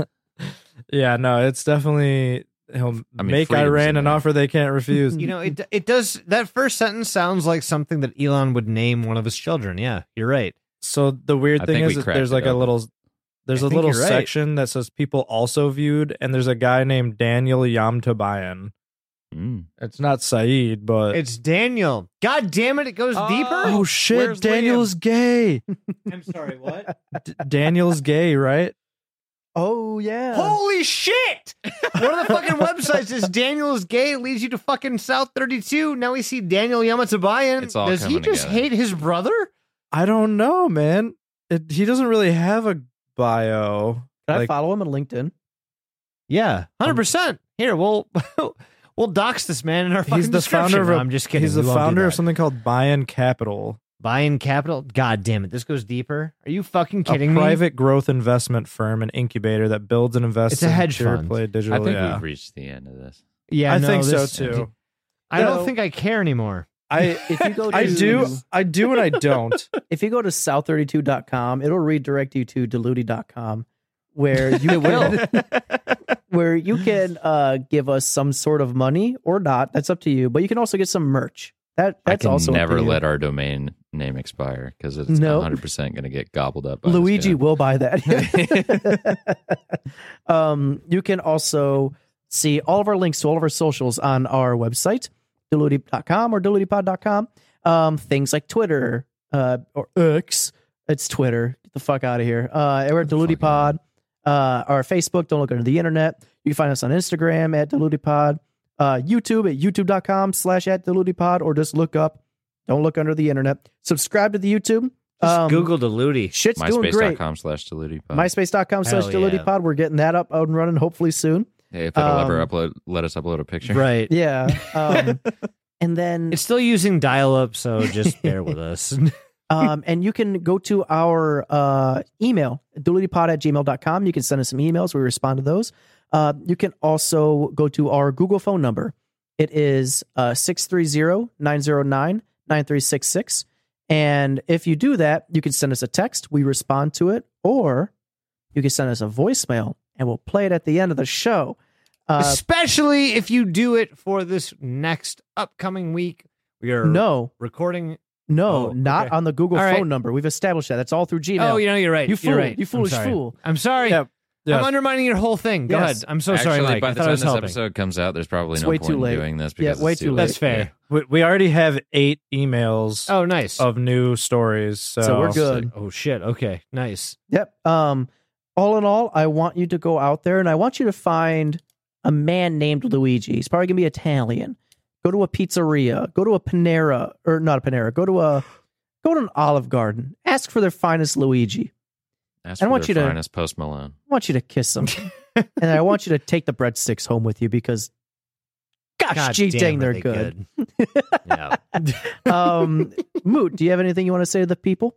yeah, no, it's definitely he'll I mean, make freedom's Iran in an there. offer they can't refuse. You know, it it does. That first sentence sounds like something that Elon would name one of his children. Yeah, you're right. So the weird I thing think is we that cracked there's it like a open. little there's I a think little you're right. section that says people also viewed, and there's a guy named Daniel Yamtobayan Mm. It's not Saeed, but It's Daniel. God damn it, it goes deeper? oh shit, Where's Daniel's gay. I'm sorry, what? D- Daniel's gay, right? Oh yeah. Holy shit! One of the fucking websites is Daniel is gay, leads you to fucking South thirty-two. Now we see Daniel Yamatabayan. It's all Does he coming just together. hate his brother? I don't know, man. It, he doesn't really have a bio. Can I Like- follow him on LinkedIn? Yeah, one hundred percent. Here, we'll we'll dox this man in our fucking He's the description. founder of No, a, I'm just kidding. He's the We won't do founder of that. something called Buy-in Capital, Buy-in Capital. God damn it, this goes deeper. Are you fucking a kidding me? private growth investment firm and incubator that builds and invests It's a in hedge pure fund. play digital. I think yeah. we've reached the end of this. Yeah, I no, think this- so too. I don't No. think I care anymore. I If you go to I do I do and I don't. if you go to south thirty-two dot com, it'll redirect you to Diluti dot com where you It will. can, where you can uh, give us some sort of money or not. That's up to you. But you can also get some merch. That that's I can also up to never you. let our domain name expire because it's No. one hundred percent going to get gobbled up. By this Luigi guy. will buy that. um, you can also see all of our links to all of our socials on our website, diluti dot com or dilutipod dot com. Um, things like Twitter uh, or X. It's Twitter. Get the fuck out of here. Uh, we're at DilutiPod. Uh, our Facebook, Don't Look Under the Internet. You can find us on Instagram at DilutiPod. Uh, YouTube at youtube dot com slash at DilutiPod, or just look up Don't Look Under the Internet. Subscribe to the YouTube. Just Um, Google Diluti. Shit's doing great. MySpace.com slash Diluti. MySpace dot com slash Hell yeah. DilutiPod. We're getting that up, out and running hopefully soon. Hey, if it'll ever Um, upload, let us upload a picture. Right. Yeah. Um, and then It's still using dial-up, so just bear with us. um, and you can go to our uh, email, dilutipod at gmail dot com. You can send us some emails. We respond to those. Uh, you can also go to our Google phone number. It is uh, six three zero, nine zero nine, nine three six six. And if you do that, you can send us a text. We respond to it. Or you can send us a voicemail, and we'll play it at the end of the show. Uh, Especially if you do it for this next upcoming week. We are no, recording. no, Oh, not okay. on the Google All right. phone number. We've established that. That's all through Gmail. Oh, you know, you're right. You You're fool. right. You foolish I'm sorry. fool. I'm sorry. Yeah. Yeah. I'm undermining your whole thing. Go Yes. ahead. I'm so Actually, sorry, Mike. by I the thought I time was this helping. episode comes out, there's probably It's no way point too in late. doing this Yeah, because way it's too too late. late. That's fair. We, we already have eight emails Oh, nice. of new stories. So, So we're good. Oh, shit. Okay. Nice. Yep. Um, all in all, I want you to go out there and I want you to find a man named Luigi. He's probably gonna be Italian. Go to a pizzeria. Go to a Panera, or not a Panera. Go to a go to an Olive Garden. Ask for their finest Luigi. Ask I for want their you to- finest Post Malone. I want you to kiss him, and I want you to take the breadsticks home with you because, gosh, God gee damn, dang, are they're they good. yeah. um, Moot, do you have anything you want to say to the people?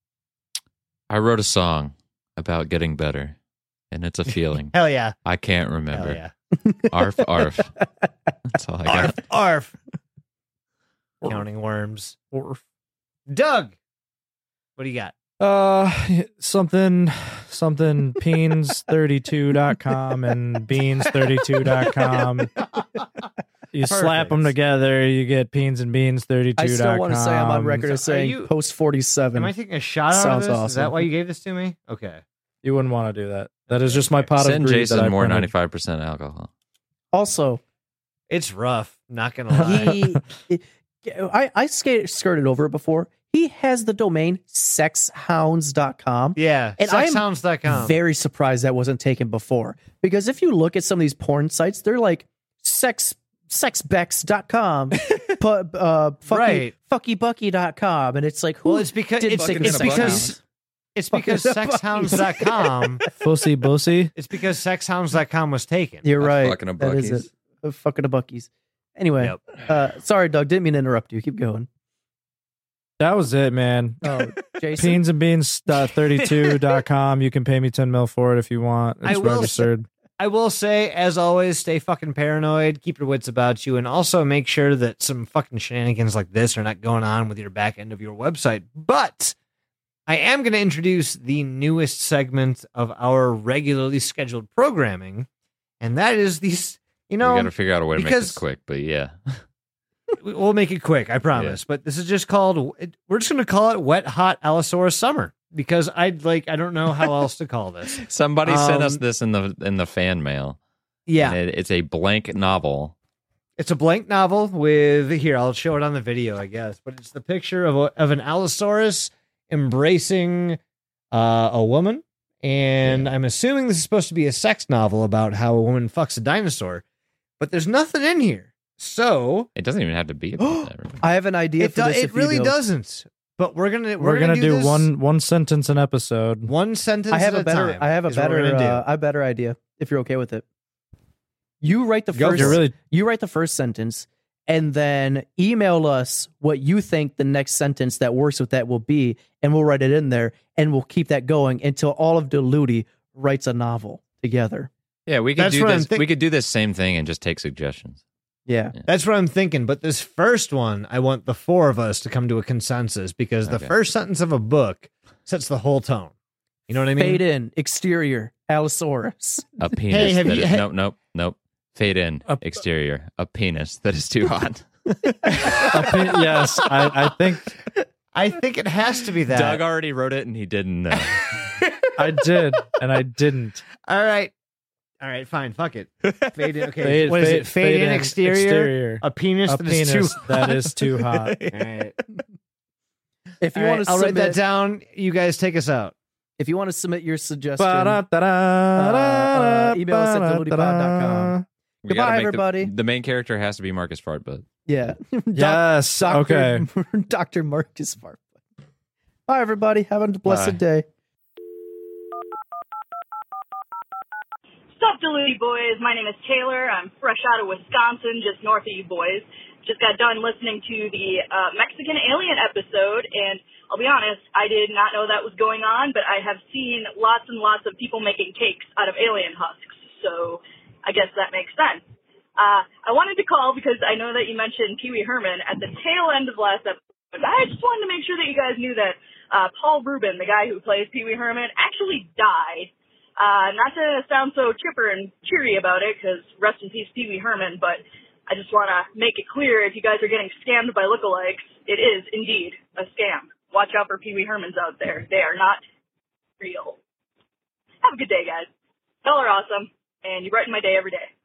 I wrote a song about getting better, and it's a feeling. Hell yeah. I can't Hell remember. yeah. Arf, arf. That's all I got. Arf. Counting worms. Doug, what do you got? Uh, something, something, peens thirty-two dot com and beans thirty-two dot com. You slap them Perfect. together, you get peens and beans thirty-two dot com. I still want to say I'm on record So as saying are you- post forty-seven. Am I taking a shot out Sounds of this? Is awesome. that why you gave this to me? Okay. You wouldn't want to do that. That is just my pot of Send greed Jason that I more printed. ninety-five percent alcohol. Also, It's rough. Not going to lie. he, I, I skated, skirted over it before. He has the domain sex hounds dot com. Yeah. And sex I'm hounds dot com. Very surprised that wasn't taken before. Because if you look at some of these porn sites, they're like sex sexbex dot com, pu- uh, fucky, Right. fuckybucky dot com. And it's like, who Well, it's because did it's, think of it's sex because hounds? it's because Fucking sex hounds dot com. Fussy bussy. It's because sex hounds dot com was taken. You're right. Fucking a That is Buc-ee's. it. Uh, Fucking a Buc-ee's. Anyway, Yep. uh, sorry, Doug. Didn't mean to interrupt you. Keep going. That was it, man. Oh, Jason. Peens and beans thirty-two dot com. You can pay me ten mil for it if you want. I It's will registered. I will say, as always, stay fucking paranoid, keep your wits about you, and also make sure that some fucking shenanigans like this are not going on with your back end of your website. But I am going to introduce the newest segment of our regularly scheduled programming, and that is these, you know, we got to figure out a way to make because- this quick, but yeah. we'll make it quick, I promise. But this is just called, we're just going to call it Wet Hot Allosaurus Summer, because I'd like, I don't know how else to call this. Somebody sent us Um, this in the in the fan mail. Yeah. And it, it's a blank novel, It's a blank novel with here. I'll show it on the video, I guess. But it's the picture of a, of an Allosaurus embracing uh, a woman, and yeah. I'm assuming this is supposed to be a sex novel about how a woman fucks a dinosaur. But there's nothing in here, so it doesn't even have to be about that. Really. I have an idea it for do, this. It if really you do. doesn't. But we're gonna we're, we're gonna, gonna, do, do one one sentence an episode. One sentence. I have at a better. time I have a is what we're better. gonna do. Uh, a better idea. If you're okay with it, you write the Go first. for it. Really- You write the first sentence, and then email us what you think the next sentence that works with that will be, and we'll write it in there, and we'll keep that going until all of Deludi writes a novel together. Yeah, we could That's do what I'm this. think- we could do this same thing and just take suggestions. Yeah. That's what I'm thinking. But this first one, I want the four of us to come to a consensus because the Okay. first sentence of a book sets the whole tone. You know what I mean? Fade in. Exterior. Allosaurus. A penis. have that you- is, hey- nope, nope, nope. Fade in. A- Exterior. A penis that is too hot. Opi- yes, I, I think I think it has to be that. Doug already wrote it and he didn't know. I did, and I didn't. All right. All right, fine. Fuck it. Fade in. Okay. Fade- what is fade- it? Fade, fade in, in, exterior, exterior. A penis A that is penis too that is too hot. All right. If you All want right, to I'll submit, write that down. You guys take us out. if you want to submit your suggestion, uh, Ba-da-da-da-da, email us at deludipod dot com. We Goodbye, gotta make the- everybody. The, main character has to be Marcus Fartbutt. Yeah. Yes. Doctor Okay. Doctor Marcus Fartbutt. Bye, everybody. Have a blessed Bye. day. Sup, Deludi boys? My name is Taylor. I'm fresh out of Wisconsin, just north of you boys. Just got done listening to the uh, Mexican Alien episode, and I'll be honest, I did not know that was going on, but I have seen lots and lots of people making cakes out of alien husks, so I guess that makes sense. Uh, I wanted to call because I know that you mentioned Pee Wee Herman at the tail end of last episode. I just wanted to make sure that you guys knew that uh, Paul Rubin, the guy who plays Pee Wee Herman, actually died. Uh, not to sound so chipper and cheery about it, because rest in peace Pee Wee Herman, but I just want to make it clear if you guys are getting scammed by lookalikes, it is indeed a scam. Watch out for Pee Wee Hermans out there. They are not real. Have a good day, guys. Y'all are awesome, and you brighten my day every day.